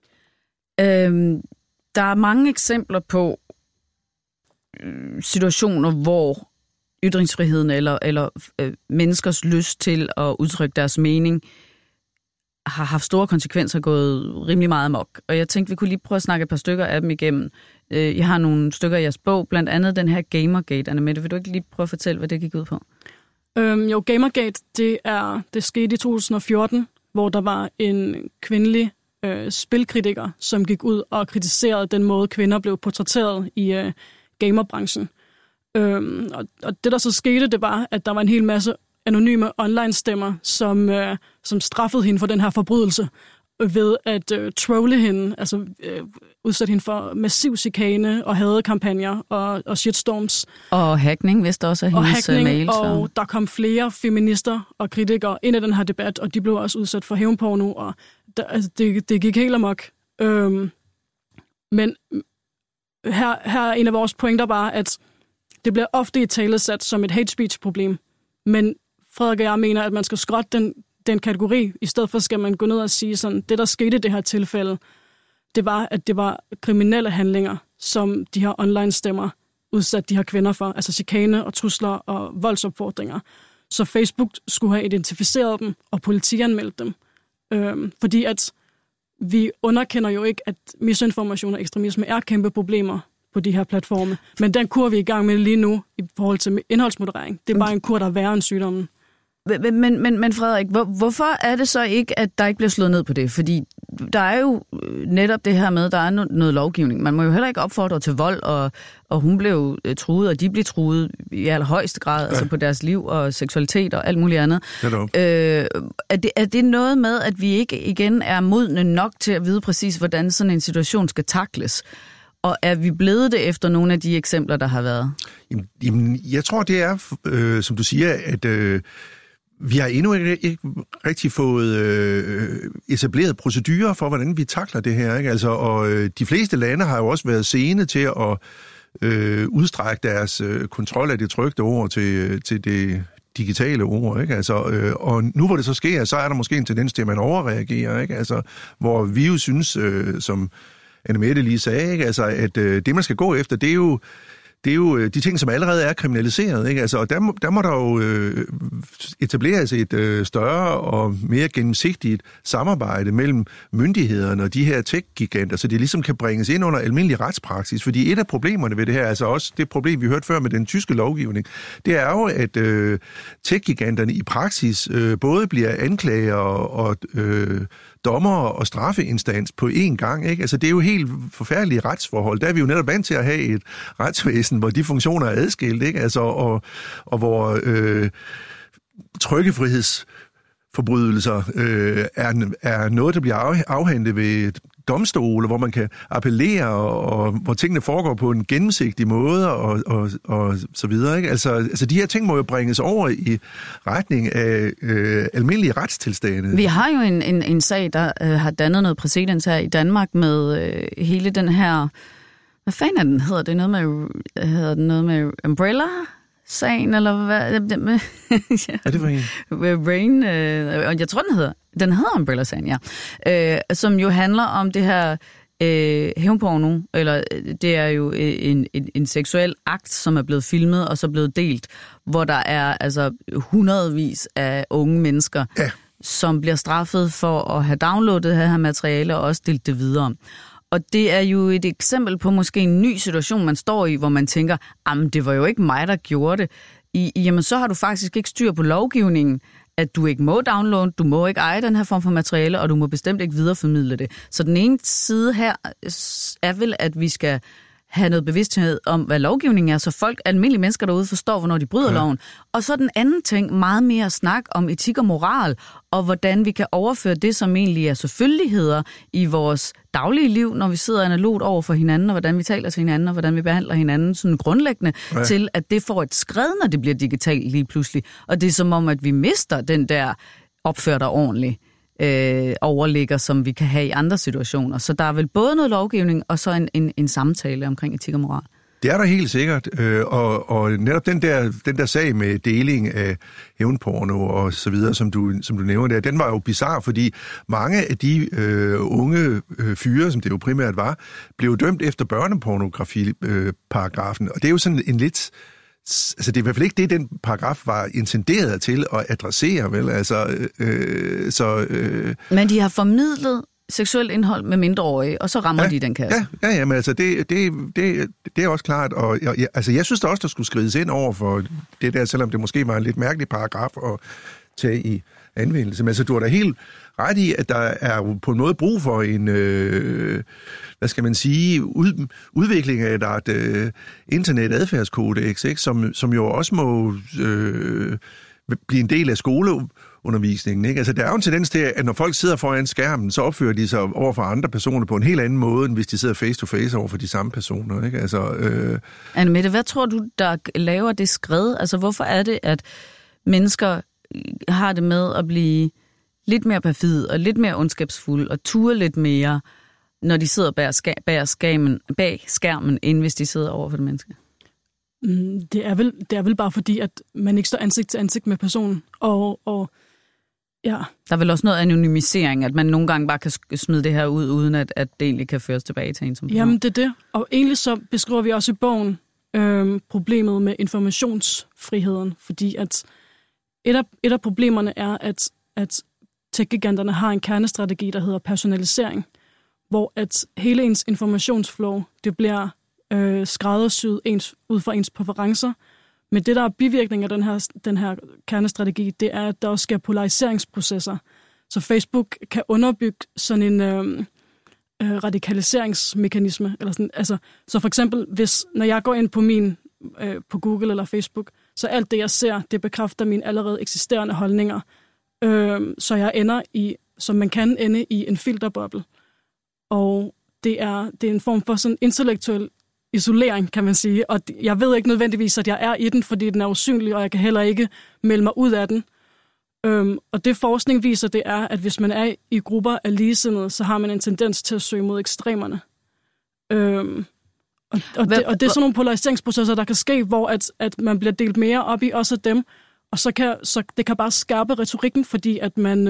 Der er mange eksempler på situationer, hvor ytringsfriheden eller menneskers lyst til at udtrykke deres mening har haft store konsekvenser, gået rimelig meget amok. Og jeg tænkte, vi kunne lige prøve at snakke et par stykker af dem igennem. Jeg har nogle stykker i jeres bog, blandt andet den her Gamergate. Annemette, vil du ikke lige prøve at fortælle, hvad det gik ud på? Jo, Gamergate, det skete i 2014, hvor der var en kvindelig spilkritiker, som gik ud og kritiserede den måde, kvinder blev portrætteret i gamerbranchen. Og det, der så skete, det var, at der var en hel masse anonyme online-stemmer, som straffede hende for den her forbrydelse ved at trolle hende, altså udsætte hende for massiv chikane og hadekampagner og shitstorms. Og hackning, hvis der også er hendes mails. Og der kom flere feminister og kritikere ind i den her debat, og de blev også udsat for hævnporno, og det gik helt amok. Men her er en af vores pointer bare, at det bliver ofte italesat som et hate speech-problem, men Frederik og jeg mener, at man skal skrotte den kategori. I stedet for skal man gå ned og sige sådan, det der skete i det her tilfælde, det var, at det var kriminelle handlinger, som de her online-stemmer udsatte de her kvinder for, altså chikane og trusler og voldsopfordringer. Så Facebook skulle have identificeret dem og politianmeldt dem. Fordi at vi underkender jo ikke, at misinformation og ekstremisme er kæmpe problemer på de her platforme. Men den kur, vi er i gang med lige nu i forhold til indholdsmoderering, det er bare en kur, der er værre end sygdommen. Men Frederik, hvorfor er det så ikke, at der ikke bliver slået ned på det? Fordi der er jo netop det her med, der er noget lovgivning. Man må jo heller ikke opfordre til vold, og hun blev truet, og de blev truet i allerhøjeste grad, altså på deres liv og seksualitet og alt muligt andet. Er det noget med, at vi ikke igen er modne nok til at vide præcis, hvordan sådan en situation skal takles? Og er vi blevet det efter nogle af de eksempler, der har været? Jamen, jeg tror, det er, som du siger, at vi har endnu ikke rigtig fået etableret procedurer for, hvordan vi takler det her. Ikke? Altså, og de fleste lande har jo også været sene til at udstrække deres kontrol af det trykte ord til det digitale ord, ikke? Altså, og nu hvor det så sker, så er der måske en tendens til, at man overreagerer, ikke? Altså, hvor vi jo synes, som Annemette lige sagde, ikke? Altså, at det, man skal gå efter, det er jo de ting, som allerede er kriminaliseret, ikke? Altså, og der må der jo etableres et større og mere gennemsigtigt samarbejde mellem myndighederne og de her tech-giganter, så det ligesom kan bringes ind under almindelig retspraksis. Fordi et af problemerne ved det her, altså også det problem, vi hørte før med den tyske lovgivning, det er jo, at tech-giganterne i praksis både bliver anklager og dommer og straffeinstans på én gang, ikke? Altså, det er jo helt forfærdelige retsforhold. Der er vi jo netop vant til at have et retsvæsen, hvor de funktioner er adskilt, ikke? Altså, og hvor trykkefrihedsforbrydelser er noget, der bliver afhandlet ved domstole, hvor man kan appellere, og hvor tingene foregår på en gennemsigtig måde, og så videre, ikke? Altså, de her ting må jo bringes over i retning af almindelige retstilstande. Vi har jo en sag, der har dannet noget præcedens her i Danmark med hele den her... Hvad fanden er den? Hedder den noget med Umbrella-sagen, eller hvad? Ja, det var en. Rain, og jeg tror, den hedder Umbrella-sagen, ja. Som jo handler om det her hævnporno, eller det er jo en seksuel akt, som er blevet filmet og så blevet delt, hvor der er altså hundredvis af unge mennesker, som bliver straffet for at have downloadet det her materiale og også delt det videre. Og det er jo et eksempel på måske en ny situation, man står i, hvor man tænker, jamen det var jo ikke mig, der gjorde det. Jamen så har du faktisk ikke styr på lovgivningen, at du ikke må downloade, du må ikke eje den her form for materiale, og du må bestemt ikke videreformidle det. Så den ene side her er vel, at vi skal have noget bevidsthed om, hvad lovgivningen er, så folk, almindelige mennesker derude, forstår, hvornår de bryder loven. Og så den anden ting, meget mere snak om etik og moral, og hvordan vi kan overføre det, som egentlig er selvfølgeligheder i vores daglige liv, når vi sidder analogt over for hinanden, og hvordan vi taler til hinanden, og hvordan vi behandler hinanden, sådan grundlæggende, til at det får et skred, når det bliver digitalt lige pludselig. Og det er som om, at vi mister den der opfør dig ordentligt overligger, som vi kan have i andre situationer. Så der er vel både noget lovgivning, og så en samtale omkring etik og moral. Det er der helt sikkert, og netop den der sag med deling af hævnporno og så videre, som du nævner der, den var jo bizarre, fordi mange af de unge fyre, som det jo primært var, blev dømt efter børnepornografi-paragrafen, og det er jo sådan en lidt... Altså, det er i hvert fald ikke det, den paragraf var intenderet til at adressere, vel? Men de har formidlet seksuelt indhold med mindreårige, og så rammer de den kasse. Ja, men altså, det er også klart, og jeg synes da også, der skulle skrides ind over for det der, selvom det måske var en lidt mærkelig paragraf at tage i anvendelse. Men altså, du har da helt ret i, at der er på en måde brug for en, hvad skal man sige, udvikling af et internet-adfærdskodex, ikke? Som jo også må blive en del af skoleundervisningen, ikke? Altså, der er jo en tendens til, at når folk sidder foran skærmen, så opfører de sig over for andre personer på en helt anden måde, end hvis de sidder face-to-face over for de samme personer, ikke? Altså, Anne-Mette, hvad tror du, der laver det skred? Altså, hvorfor er det, at mennesker har det med at blive lidt mere perfid og lidt mere ondskabsfuld og ture lidt mere, når de sidder bag skærmen, end hvis de sidder over for det menneske? Det er vel bare fordi, at man ikke står ansigt til ansigt med personen. Og ja. Der er vel også noget anonymisering, at man nogle gange bare kan smide det her ud, uden at det egentlig kan føres tilbage til en som person. Jamen, det er det. Og egentlig så beskriver vi også i bogen problemet med informationsfriheden, fordi at et af problemerne er, at tech-giganterne har en kernestrategi, der hedder personalisering, hvor at hele ens informationsflow, det bliver skræddersyet ud fra ens præferencer. Men det, der er bivirkning af den her kernestrategi, det er, at der også sker polariseringsprocesser. Så Facebook kan underbygge sådan en radikaliseringsmekanisme. Eller sådan. Altså, så for eksempel, når jeg går ind på på Google eller Facebook, så alt det, jeg ser, det bekræfter mine allerede eksisterende holdninger. Så jeg ender som man kan ende i en filterboble. Og det er en form for sådan intellektuel isolering, kan man sige. Og jeg ved ikke nødvendigvis, at jeg er i den, fordi den er usynlig, og jeg kan heller ikke melde mig ud af den. Og det forskning viser, det er, at hvis man er i grupper af ligesindede, så har man en tendens til at søge mod ekstremerne. Og det er sådan nogle polariseringsprocesser, der kan ske, hvor at man bliver delt mere op i os og dem, og så det kan bare skærpe retorikken, fordi at man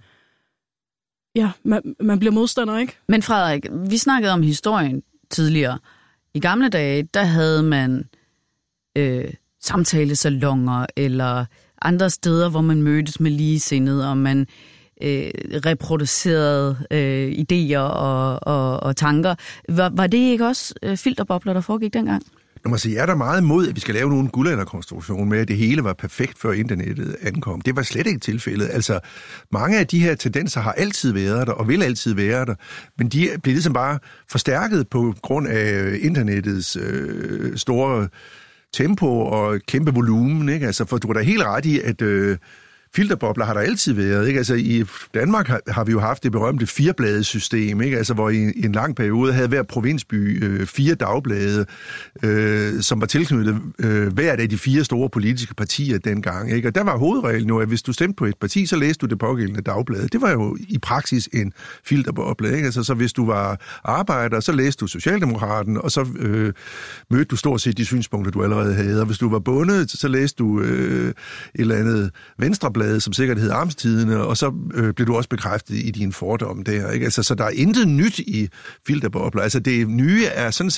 bliver modstander, ikke? Men Frederik, vi snakkede om historien tidligere. I gamle dage, der havde man samtalesalonger eller andre steder, hvor man mødtes med ligesindede, og man reproducerede idéer og tanker. Var det ikke også filterbobler, der foregik dengang? Når man siger, jeg er der meget imod, at vi skal lave nogen guldalderkonstruktion med, at det hele var perfekt, før internettet ankom. Det var slet ikke tilfældet. Altså, mange af de her tendenser har altid været der, og vil altid være der, men de bliver ligesom bare forstærket på grund af internettets store tempo og kæmpe volumen, ikke? Altså, for du er da helt ret i, at filterbobler har der altid været, ikke? Altså, i Danmark har vi jo haft det berømte 4-bladesystem, ikke? Altså, hvor i en lang periode havde hver provinsby 4 dagblade, som var tilknyttet hvert af de 4 store politiske partier dengang, ikke? Og der var hovedreglen jo, at hvis du stemte på et parti, så læste du det pågældende dagblad. Det var jo i praksis en filterboble, ikke? Altså, så hvis du var arbejder, så læste du Socialdemokraten, og så mødte du stort set de synspunkter, du allerede havde. Og hvis du var bondet, så læste du et eller andet venstreblad, som sikkert hed Amtstidene, og så blev du også bekræftet i din fordom der, ikke? Altså, så der er intet nyt i filterbobler. Altså, det nye er sådan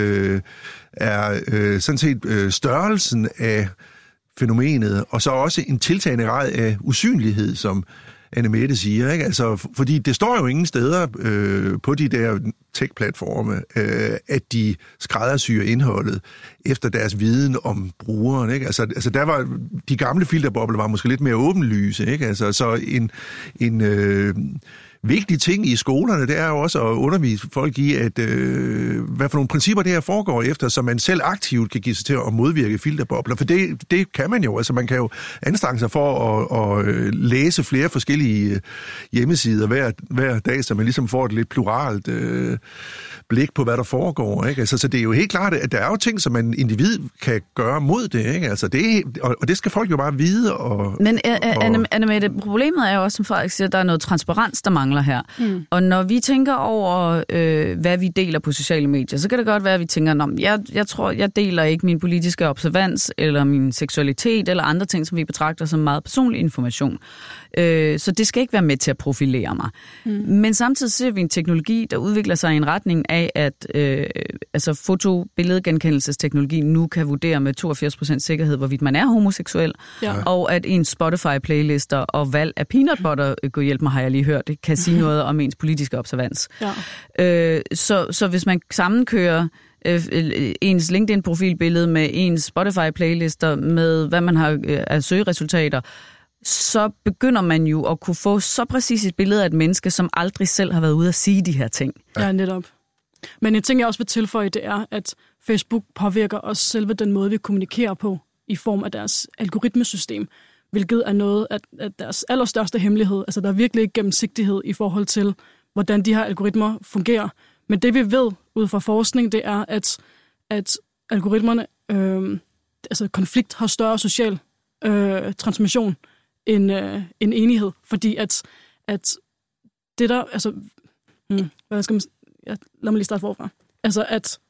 set, størrelsen af fænomenet, og så også en tiltagende grad af usynlighed, som Anne-Mette siger, ikke? Altså, fordi det står jo ingen steder på de der tech-platforme, at de skræddersyrer indholdet efter deres viden om brugeren, ikke? Altså der var de gamle filterbobler var måske lidt mere åbenlyse, ikke? Altså så vigtige ting i skolerne, det er jo også at undervise folk i, at hvad for nogle principper det her foregår efter, så man selv aktivt kan give sig til at modvirke filterbobler. For det kan man jo. Altså man kan jo anstrenge sig for at læse flere forskellige hjemmesider hver dag, så man ligesom får et lidt pluralt blik på, hvad der foregår. Ikke? Altså, så det er jo helt klart, at der er jo ting, som man individ kan gøre mod det. Ikke? Altså, og det skal folk jo bare vide. Men Anne-Mette, problemet er jo også, som Frederik siger, at der er noget transparens, der mangler her. Og når vi tænker over, hvad vi deler på sociale medier, så kan det godt være, at vi tænker, jeg tror, jeg deler ikke min politiske observans, eller min seksualitet, eller andre ting, som vi betragter som meget personlig information. Så det skal ikke være med til at profilere mig. Men samtidig ser vi en teknologi, der udvikler sig i en retning af, at foto-billedgenkendelsesteknologi nu kan vurdere med 82% sikkerhed, hvorvidt man er homoseksuel, og at ens Spotify-playlister og valg af peanut butter, gå hjælp mig, har jeg lige hørt, det kan sige noget om ens politiske observans. Ja. Så hvis man sammenkører ens LinkedIn-profilbillede med ens Spotify-playlister, med hvad man har af søgeresultater, så begynder man jo at kunne få så præcis et billede af et menneske, som aldrig selv har været ude at sige de her ting. Ja, netop. Men en ting, jeg også vil tilføje, det er, at Facebook påvirker også selve den måde, vi kommunikerer på, i form af deres algoritmesystem, hvilket er noget af deres allerstørste hemmelighed. Altså, der er virkelig ikke gennemsigtighed i forhold til, hvordan de her algoritmer fungerer. Men det, vi ved ud fra forskning, det er, at algoritmerne, konflikt har større social transmission end enighed, fordi at det der, altså, hvad skal man, lad mig lige starte forfra. Altså at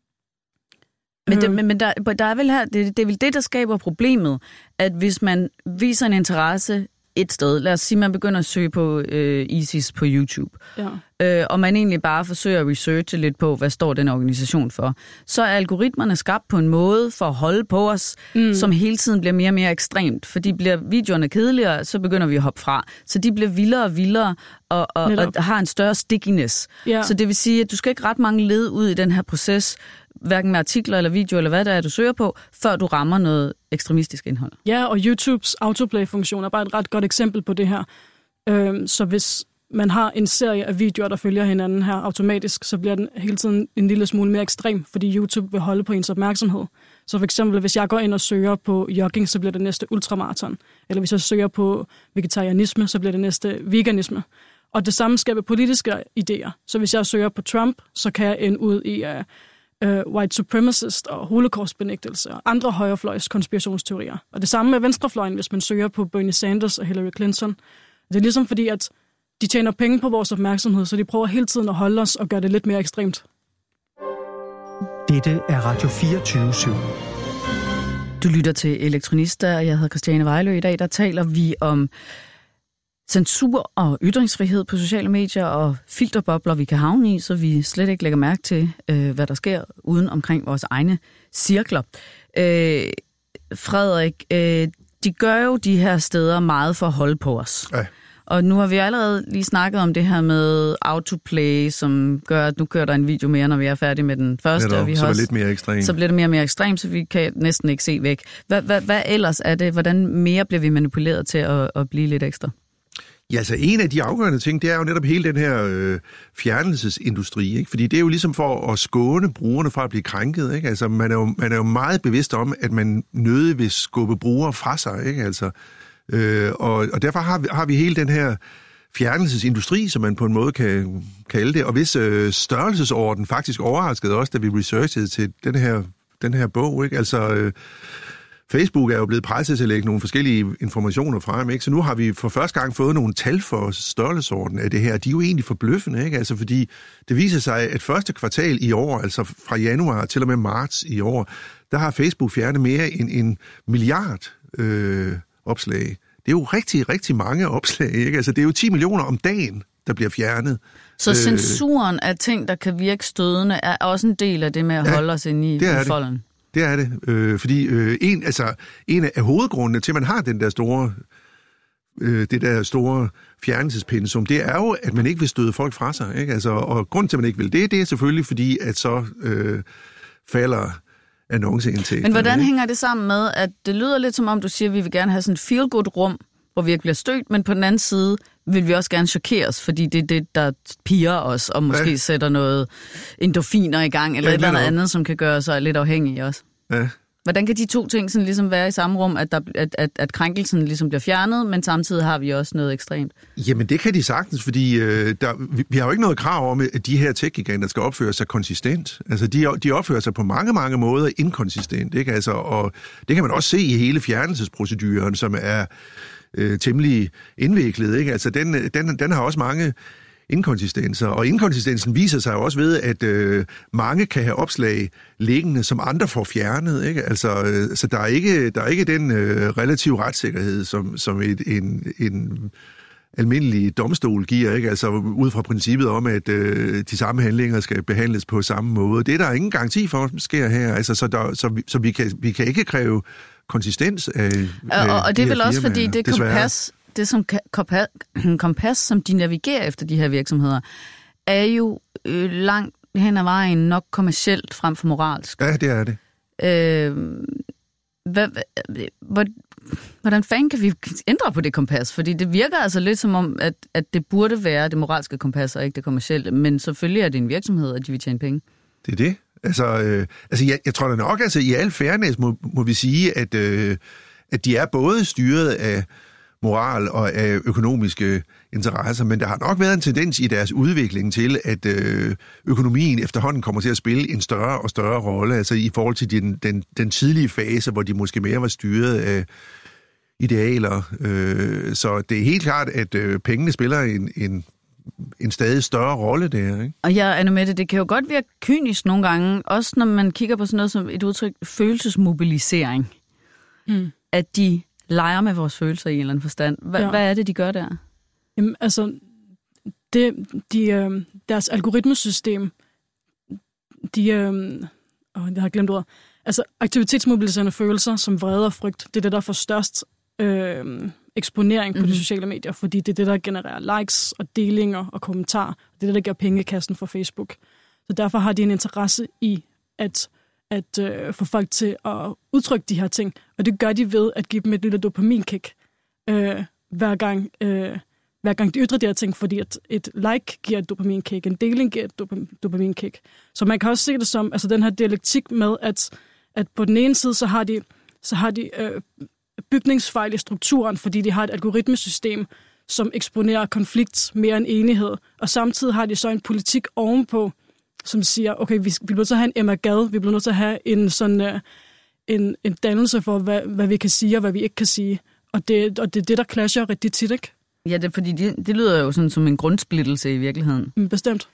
Men der er vel her, det er vel det, der skaber problemet, at hvis man viser en interesse et sted, lad os sige, man begynder at søge på ISIS på YouTube, og man egentlig bare forsøger at researche lidt på, hvad står den organisation for, så er algoritmerne skabt på en måde for at holde på os, som hele tiden bliver mere og mere ekstremt, fordi bliver videoerne kedeligere, så begynder vi at hoppe fra. Så de bliver vildere og vildere, og har en større stickiness. Ja. Så det vil sige, at du skal ikke ret mange led ud i den her proces, hverken med artikler eller video, eller hvad det er, du søger på, før du rammer noget ekstremistisk indhold. Ja, og YouTubes autoplay-funktion er bare et ret godt eksempel på det her. Så hvis man har en serie af videoer, der følger hinanden her automatisk, så bliver den hele tiden en lille smule mere ekstrem, fordi YouTube vil holde på ens opmærksomhed. Så for eksempel, hvis jeg går ind og søger på jogging, så bliver det næste ultramaraton. Eller hvis jeg søger på vegetarianisme, så bliver det næste veganisme. Og det samme sker med politiske idéer. Så hvis jeg søger på Trump, så kan jeg ende ud i white supremacist og holocaustbenægtelse og andre højrefløjs konspirationsteorier. Og det samme med venstrefløjen, hvis man søger på Bernie Sanders og Hillary Clinton. Det er ligesom fordi, at de tjener penge på vores opmærksomhed, så de prøver hele tiden at holde os og gøre det lidt mere ekstremt. Dette er Radio 24/7. Du lytter til Elektronister, og jeg hedder Christiane Vejlø. I dag der taler vi om censur og ytringsfrihed på sociale medier og filterbobler, vi kan havne i, så vi slet ikke lægger mærke til, hvad der sker uden omkring vores egne cirkler. Frederik, de gør jo de her steder meget for at holde på os. Ja. Og nu har vi allerede lige snakket om det her med autoplay, som gør, at nu kører der en video mere, når vi er færdige med den første. Netop, og vi så, også, lidt mere ekstrem. Så bliver det mere og mere ekstremt, så vi kan næsten ikke se væk. Hvad ellers er det? Hvordan mere bliver vi manipuleret til at blive lidt ekstra? Ja, altså en af de afgørende ting, det er jo netop hele den her fjernelsesindustri, ikke? Fordi det er jo ligesom for at skåne brugerne fra at blive krænket, ikke? Altså man er jo meget bevidst om, at man nødig vil skubbe brugere fra sig, ikke? Altså, og derfor har vi hele den her fjernelsesindustri, som man på en måde kan kalde det, og hvis størrelsesorden faktisk overraskede os, da vi researchede til den her bog, ikke? Altså Facebook er jo blevet presset til at lægge nogle forskellige informationer frem, ikke? Så nu har vi for første gang fået nogle tal for størrelsesorden af det her. De er jo egentlig forbløffende, ikke? Altså fordi det viser sig, at første kvartal i år, altså fra januar til og med marts i år, der har Facebook fjernet mere end 1 milliard opslag. Det er jo rigtig, rigtig mange opslag, ikke? Altså det er jo 10 millioner om dagen, der bliver fjernet. Så censuren af ting, der kan virke stødende, er også en del af det med at holde os inde i folden? Det er det, fordi en af hovedgrundene til, at man har det der store fjernelsespensum, det er jo, at man ikke vil støde folk fra sig, ikke? Altså, og grunden til, at man ikke vil det er selvfølgelig fordi, at så falder annonceindtægter. Men hvordan hænger det sammen med, at det lyder lidt som om, du siger, at vi vil gerne have sådan et feel-good-rum, hvor vi ikke bliver stødt, men på den anden side vil vi også gerne chokeres, fordi det er det, der piger os, og måske sætter noget endorfiner i gang, eller et eller andet, som kan gøre sig lidt afhængig også. Ja. Hvordan kan de to ting sådan ligesom være i samme rum, at krænkelsen ligesom bliver fjernet, men samtidig har vi også noget ekstremt? Jamen det kan de sagtens, fordi vi har jo ikke noget krav om, at de her tech-giganter skal opføre sig konsistent. Altså de opfører sig på mange, mange måder inkonsistent, ikke? Altså, og det kan man også se i hele fjernelsesproceduren, som er temmelig indviklet, ikke? Altså den har også mange inkonsistenser, og inkonsistensen viser sig jo også ved, at mange kan have opslag liggende, som andre får fjernet, ikke? Altså, så der er ikke den relative retssikkerhed, som en almindelig domstol giver, ikke? Altså ud fra princippet om, at de samme handlinger skal behandles på samme måde. Det er der ingen garanti for, sker her. Altså, så vi kan ikke kræve konsistens af og det er vel også, fordi det kompas, det som kompas, som de navigerer efter de her virksomheder, er jo langt hen ad vejen nok kommercielt frem for moralsk. Ja, det er det. Hvordan fanden kan vi ændre på det kompas? Fordi det virker altså lidt som om, at det burde være det moralske kompas, og ikke det kommercielle. Men selvfølgelig er det en virksomhed, og de vil tjene penge. Det er det. Altså jeg tror da nok, altså i al fairness må vi sige, at de er både styret af moral og af økonomiske interesser, men der har nok været en tendens i deres udvikling til, at økonomien efterhånden kommer til at spille en større og større rolle, altså i forhold til den tidlige fase, hvor de måske mere var styret af idealer. Så det er helt klart, at pengene spiller en stadig større rolle der, ikke? Og ja, Anne-Mette, det kan jo godt virke kynisk nogle gange, også når man kigger på sådan noget som et udtryk, følelsesmobilisering. At de leger med vores følelser i en eller anden forstand. Hvad er det, de gør der? Jamen, altså, deres algoritmesystem, jeg har glemt ordet, altså aktivitetsmobiliserende følelser som vrede og frygt, det er det, der får størst eksponering på de sociale medier, fordi det er det, der genererer likes og delinger og kommentarer. Det er det, der gør penge i kassen for Facebook. Så derfor har de en interesse i at få folk til at udtrykke de her ting. Og det gør de ved at give dem et lille dopaminkick, hver gang de ytrer de her ting, fordi et like giver et dopaminkick, en deling giver et dopaminkick. Så man kan også se det som altså den her dialektik med, at på den ene side, så har de bygningsfejl i strukturen, fordi de har et algoritmesystem, som eksponerer konflikt mere end enighed. Og samtidig har de så en politik ovenpå, som siger, okay, vi bliver nødt til at have en Emma Gad, vi bliver nødt til at have en sådan en dannelse for, hvad vi kan sige og hvad vi ikke kan sige. Og det er det, der clasher rigtig tit, ikke? Ja, det er fordi, det lyder jo sådan som en grundsplittelse i virkeligheden. Bestemt.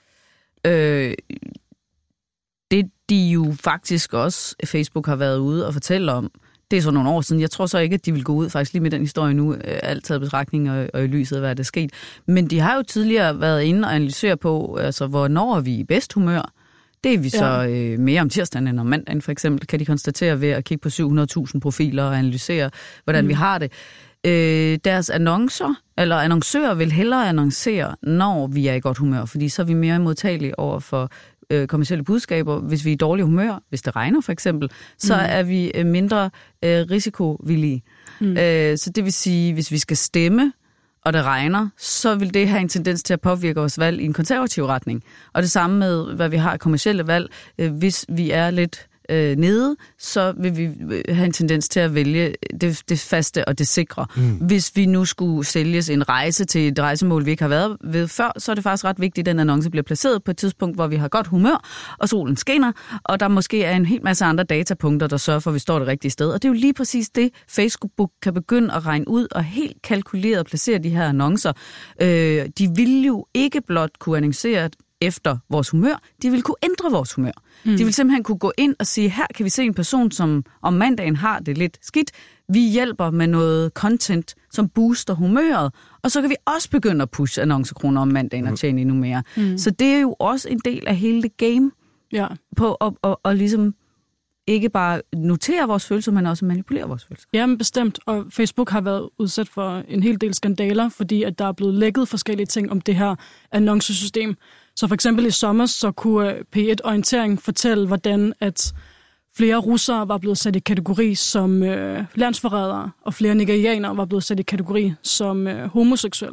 Det de jo faktisk også, Facebook har været ude og fortælle om, det er så nogle år siden. Jeg tror så ikke, at de vil gå ud faktisk lige med den historie nu, alt taget betragtning og i lyset af, hvad der er sket. Men de har jo tidligere været inde og analysere på, altså hvornår er vi i bedst humør. Det er vi så mere om tirsdagen end om mandagen, for eksempel, kan de konstatere ved at kigge på 700.000 profiler og analysere, hvordan vi har det. Deres annoncører vil hellere annoncere, når vi er i godt humør, fordi så er vi mere modtagelige over for kommercielle budskaber. Hvis vi er i dårlig humør, hvis det regner for eksempel, så er vi mindre risikovillige. Så det vil sige, hvis vi skal stemme, og det regner, så vil det have en tendens til at påvirke vores valg i en konservativ retning. Og det samme med, hvad vi har i kommercielle valg. Hvis vi er lidt nede, så vil vi have en tendens til at vælge det faste og det sikre. Hvis vi nu skulle sælges en rejse til et rejsemål, vi ikke har været ved før, så er det faktisk ret vigtigt, at den annonce bliver placeret på et tidspunkt, hvor vi har godt humør, og solen skinner, og der måske er en hel masse andre datapunkter, der sørger for, at vi står det rigtige sted. Og det er jo lige præcis det, Facebook kan begynde at regne ud og helt kalkuleret placere de her annoncer. De vil jo ikke blot kunne annoncere efter vores humør, de vil kunne ændre vores humør. De vil simpelthen kunne gå ind og sige, her kan vi se en person, som om mandagen har det lidt skidt. Vi hjælper med noget content, som booster humøret, og så kan vi også begynde at pushe annoncekroner om mandagen og tjene endnu mere. Så det er jo også en del af hele det game, på at ligesom ikke bare notere vores følelser, men også manipulere vores følelser. Jamen bestemt, og Facebook har været udsat for en hel del skandaler, fordi at der er blevet lækket forskellige ting om det her annoncesystem. Så for eksempel i sommer, så kunne P1 Orientering fortælle, hvordan at flere russere var blevet sat i kategori som landsforrædere, og flere nigerianere var blevet sat i kategori som homoseksuelle.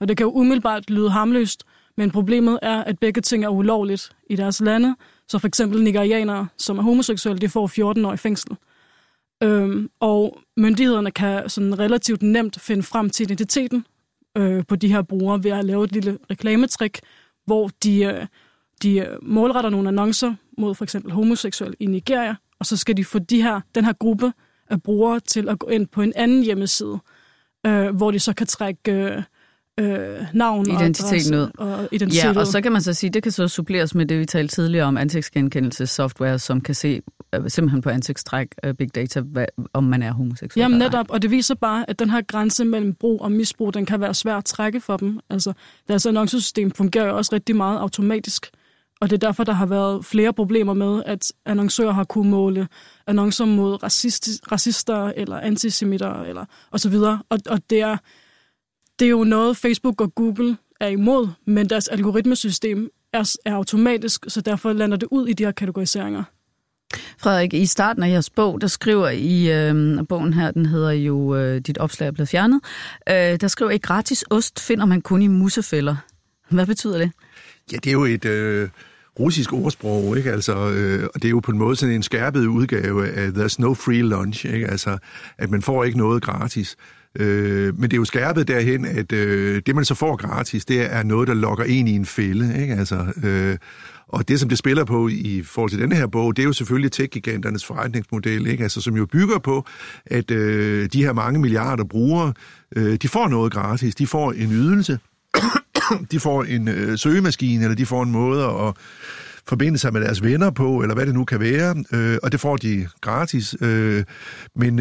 Og det kan jo umiddelbart lyde harmløst, men problemet er, at begge ting er ulovligt i deres lande. Så for eksempel nigerianere, som er homoseksuelle, de får 14 år i fængsel. Og myndighederne kan sådan relativt nemt finde frem til identiteten på de her brugere ved at lave et lille reklametrik, hvor de målretter nogle annoncer mod for eksempel homoseksuelle i Nigeria, og så skal de få den her gruppe af brugere til at gå ind på en anden hjemmeside, hvor de så kan trække navn og identitet. Ja, og så kan man så sige, det kan så suppleres med det, vi talte tidligere om, ansigtsgenkendelsessoftware, som kan se simpelthen på ansigtstræk big data, om man er homoseksuel. Jamen netop, og det viser bare, at den her grænse mellem brug og misbrug, den kan være svær at trække for dem. Altså, deres annoncesystem fungerer jo også rigtig meget automatisk, og det er derfor, der har været flere problemer med, at annoncører har kunnet måle annoncer mod racister eller antisemitter eller og så videre, og det er jo noget, Facebook og Google er imod, men deres algoritmesystem er automatisk, så derfor lander det ud i de her kategoriseringer. Frederik, i starten af jeres bog, der skriver I, bogen her, den hedder jo Dit opslag er blevet fjernet, der skriver I, gratis ost finder man kun i musefælder. Hvad betyder det? Ja, det er jo et russisk ordsprog, ikke? Altså, og det er jo på en måde sådan en skærpet udgave af There's no free lunch, ikke? Altså, at man får ikke noget gratis. Men det er jo skærpet derhen, at det, man så får gratis, det er noget, der lokker en i en fælde, ikke? Altså, og det, som det spiller på i forhold til denne her bog, det er jo selvfølgelig tech-giganternes forretningsmodel, ikke? Altså, som jo bygger på, at de her mange milliarder brugere, de får noget gratis, de får en ydelse, de får en søgemaskine, eller de får en måde at forbinde sig med deres venner på, eller hvad det nu kan være, og det får de gratis. Men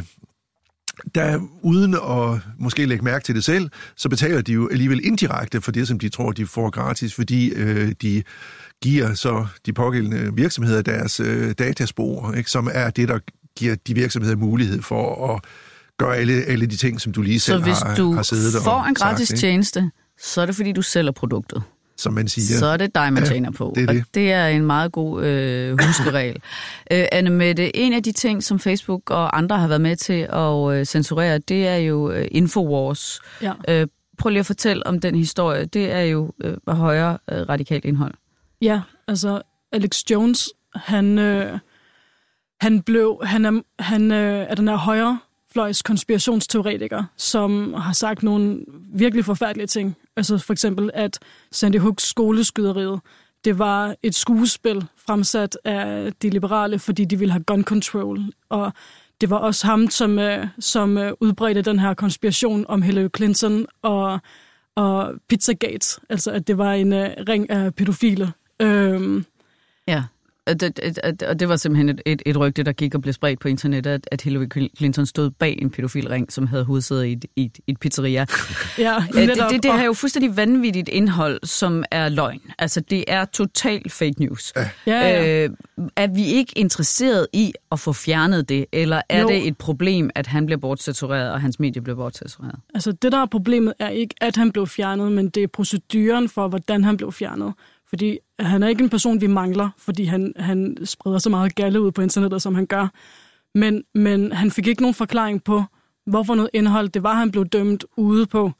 der uden at måske lægge mærke til det selv, så betaler de jo alligevel indirekte for det, som de tror, de får gratis, fordi de giver så de pågældende virksomheder deres dataspor, ikke, som er det, der giver de virksomheder mulighed for at gøre alle de ting, som du lige selv har siddet og sagt. Så hvis du får en gratis tjeneste, så er det, fordi du sælger produktet. Som man siger. Så er det dig, man tjener på. Det er det. Og det er en meget god huskeregel. Anne-Mette, en af de ting, som Facebook og andre har været med til at censurere, det er jo Infowars. Ja. Prøv lige at fortælle om den historie. Det er jo højere radikalt indhold. Ja, altså Alex Jones, han er den her højrefløjs konspirationsteoretiker, som har sagt nogle virkelig forfærdelige ting. Altså for eksempel, at Sandy Hooks skoleskyderiet, det var et skuespil fremsat af de liberale, fordi de ville have gun control. Og det var også ham, som udbredte den her konspiration om Hillary Clinton og Pizzagate. Altså at det var en ring af pædofile. Ja. Og det var simpelthen et rygte, der gik og blev spredt på internettet, at Hillary Clinton stod bag en pædofilring, som havde hovedsæde i et pizzeria. Ja, det har jo fuldstændig vanvittigt indhold, som er løgn. Altså, det er totalt fake news. Ja. Er vi ikke interesseret i at få fjernet det, eller er det et problem, at han bliver bortcensureret, og hans medie bliver bortcensureret? Altså, det der er problemet er ikke, at han blev fjernet, men det er proceduren for, hvordan han blev fjernet. Fordi han er ikke en person, vi mangler, fordi han spreder så meget galle ud på internettet, som han gør. Men han fik ikke nogen forklaring på, hvorfor noget indhold det var, han blev dømt ude på.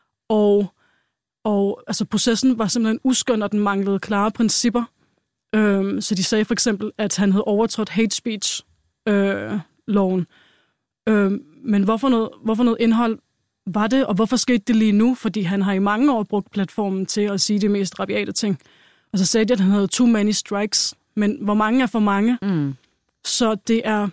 Og altså, processen var simpelthen uskøn, og den manglede klare principper. Så de sagde for eksempel, at han havde overtrådt hate speech-loven. Men hvorfor noget indhold var det, og hvorfor skete det lige nu? Fordi han har i mange år brugt platformen til at sige de mest rabiate ting. Og så sagde de, at han havde too many strikes. Men hvor mange er for mange? Mm. Så det er...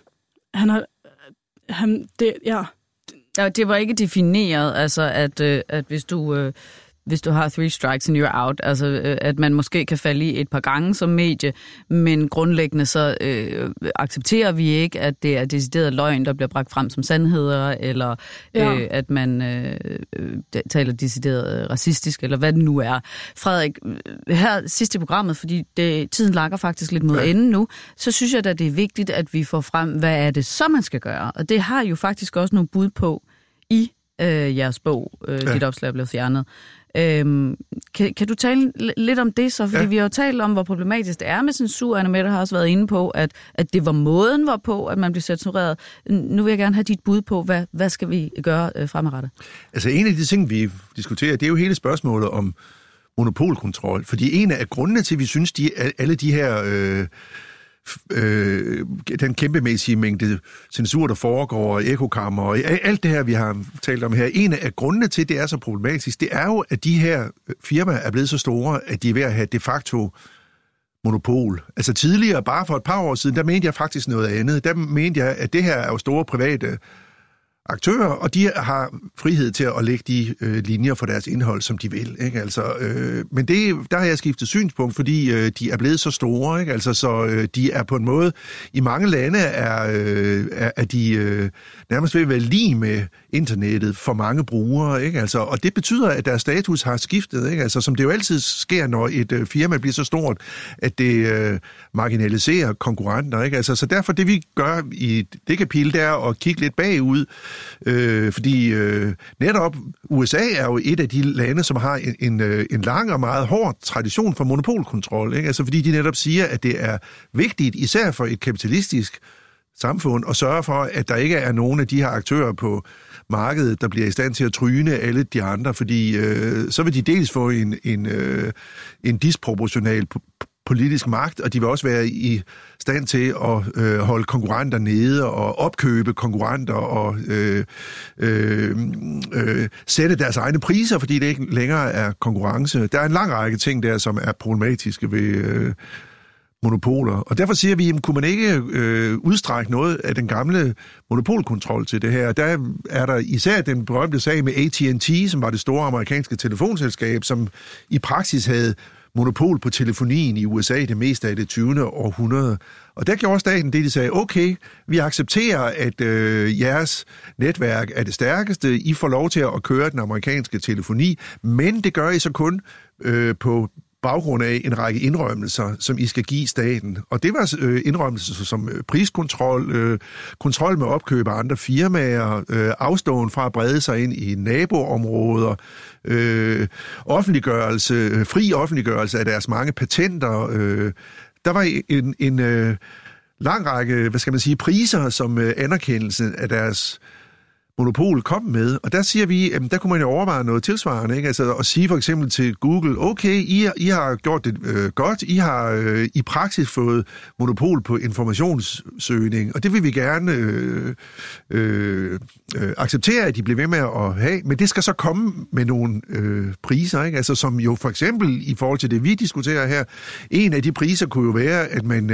Ja, det var ikke defineret, altså at hvis du har 3 strikes and you're out, altså at man måske kan falde i et par gange som medie, men grundlæggende så accepterer vi ikke, at det er decideret løgn, der bliver bragt frem som sandheder, eller at man taler decideret racistisk, eller hvad det nu er. Frederik, her sidst i programmet, fordi tiden lakker faktisk lidt mod enden nu, så synes jeg, at det er vigtigt, at vi får frem, hvad er det så, man skal gøre? Og det har jo faktisk også nogle bud på i jeres bog, Dit opslag er blevet fjernet. Kan du tale lidt om det så? Fordi vi har jo talt om, hvor problematisk det er med censur. Anne-Mette har også været inde på, at det var måden hvorpå, at man blev censureret. Nu vil jeg gerne have dit bud på, hvad skal vi gøre fremadrettet? Altså en af de ting, vi diskuterer, det er jo hele spørgsmålet om monopolkontrol. Fordi en af grundene til, at vi synes, alle de her... den kæmpemæssige mængde censur, der foregår, ekokammer og alt det her, vi har talt om her. En af grundene til, at det er så problematisk, det er jo, at de her firmaer er blevet så store, at de er ved at have de facto monopol. Altså tidligere, bare for et par år siden, der mente jeg faktisk noget andet. Der mente jeg, at det her er jo store private aktører, og de har frihed til at lægge de linjer for deres indhold, som de vil. Ikke? Altså, men der har jeg skiftet synspunkt, fordi de er blevet så store. Ikke? Altså, så de er på en måde, i mange lande er de nærmest ved at være lige med internettet for mange brugere. Ikke? Altså, og det betyder, at deres status har skiftet. Ikke? Altså, som det jo altid sker, når et firma bliver så stort, at det marginaliserer konkurrenter. Ikke? Altså, så derfor det, vi gør i det kapitel, det er at kigge lidt bagud, fordi netop USA er jo et af de lande, som har en lang og meget hård tradition for monopolkontrol. Ikke? Altså fordi de netop siger, at det er vigtigt, især for et kapitalistisk samfund, at sørge for, at der ikke er nogen af de her aktører på markedet, der bliver i stand til at tryne alle de andre, fordi så vil de dels få en disproportional politisk magt, og de vil også være i stand til at holde konkurrenter nede og opkøbe konkurrenter og sætte deres egne priser, fordi det ikke længere er konkurrence. Der er en lang række ting der, som er problematiske ved monopoler. Og derfor siger vi, kunne man ikke udstrække noget af den gamle monopolkontrol til det her. Der er der især den berømte sag med AT&T, som var det store amerikanske telefonselskab, som i praksis havde monopol på telefonien i USA det meste af det 20. århundrede. Og der gjorde staten det, de sagde, okay, vi accepterer, at jeres netværk er det stærkeste, I får lov til at køre den amerikanske telefoni, men det gør I så kun på baggrund af en række indrømmelser, som I skal give staten. Og det var indrømmelser som priskontrol, kontrol med opkøb af andre firmaer, afståen fra at brede sig ind i naboområder, offentliggørelse, fri offentliggørelse af deres mange patenter. Der var en lang række, priser, som anerkendelsen af deres monopol kom med, og der siger vi, at der kunne man jo overveje noget tilsvarende, ikke? Altså at sige for eksempel til Google, okay, I har gjort det godt, I har i praksis fået monopol på informationssøgning, og det vil vi gerne acceptere, at de bliver ved med at have, men det skal så komme med nogle priser, ikke? Altså som jo for eksempel i forhold til det, vi diskuterer her, en af de priser kunne jo være,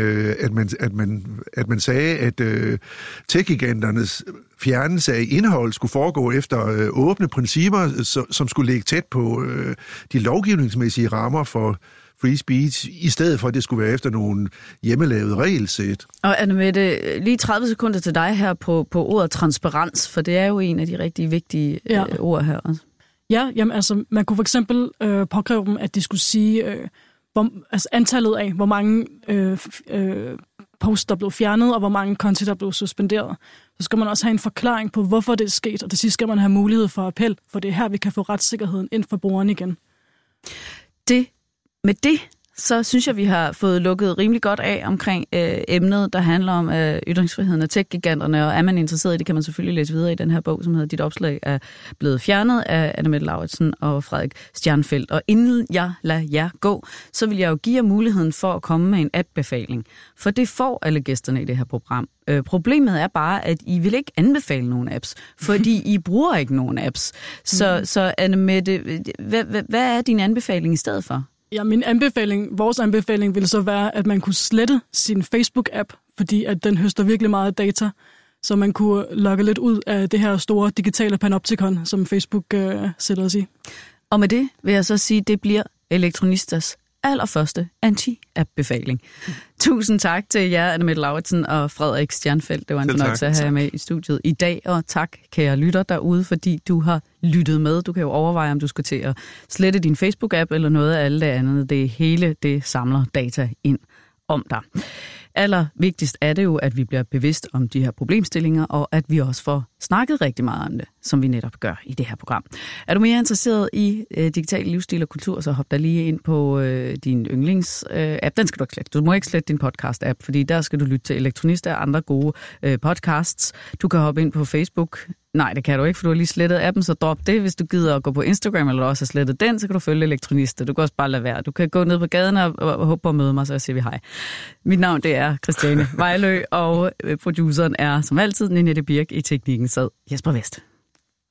at man sagde, at tech-giganternes fjernelse af indhold skulle foregå efter åbne principper, som skulle ligge tæt på de lovgivningsmæssige rammer for free speech, i stedet for, at det skulle være efter nogle hjemmelavede regelsæt. Og Anne-Mette, lige 30 sekunder til dig her på ordet transparens, for det er jo en af de rigtig vigtige ord her også. Ja, jamen altså, man kunne for eksempel påkræve dem, at de skulle sige antallet af, hvor mange posts, der blev fjernet, og hvor mange konti, der blev suspenderet. Så skal man også have en forklaring på, hvorfor det er sket, og til sidst skal man have mulighed for appel, for det er her, vi kan få retssikkerheden ind for brugeren igen. Med det, så synes jeg, vi har fået lukket rimelig godt af omkring emnet, der handler om ytringsfriheden af tech-giganterne, og er man interesseret i det, kan man selvfølgelig læse videre i den her bog, som hedder Dit opslag er blevet fjernet af Anne-Mette Lauritsen og Frederik Stjernfeldt. Og inden jeg lader jer gå, så vil jeg jo give jer muligheden for at komme med en app-befaling, for det får alle gæsterne i det her program. Problemet er bare, at I vil ikke anbefale nogen apps, fordi I bruger ikke nogen apps. Så Anne-Mette, hvad er din anbefaling i stedet for? Ja, vores anbefaling ville så være, at man kunne slette sin Facebook-app, fordi at den høster virkelig meget data, så man kunne lokke lidt ud af det her store digitale panoptikon, som Facebook sætter os i. Og med det vil jeg så sige, at det bliver Elektronistas allerførste anti-app-befaling. Tusind tak til jer, Anne-Mette Lauritsen og Frederik Stjernfeldt. Det var en fornøjelse at have med i studiet i dag, og tak, kære lytter derude, fordi du har lyttet med. Du kan jo overveje, om du skal til at slette din Facebook-app eller noget af alt det andet. Det hele, det samler data ind om dig. allervigtigst er det jo, at vi bliver bevidst om de her problemstillinger, og at vi også får snakket rigtig meget om det, som vi netop gør i det her program. Er du mere interesseret i digital livsstil og kultur, så hop da lige ind på din yndlings-app. Den skal du ikke slette. Du må ikke slette din podcast-app, fordi der skal du lytte til Elektronista og andre gode podcasts. Du kan hoppe ind på Facebook. Nej, det kan du ikke, for du har lige slettet appen, så drop det. Hvis du gider at gå på Instagram, eller også har slettet den, så kan du følge Elektronista. Du kan også bare lade være. Du kan gå ned på gaden og håbe på at møde mig, så siger vi hej. Mit navn, det er Christiane Vejlø, og produceren er som altid Ninette Birk. I teknikken sad Jesper Vest.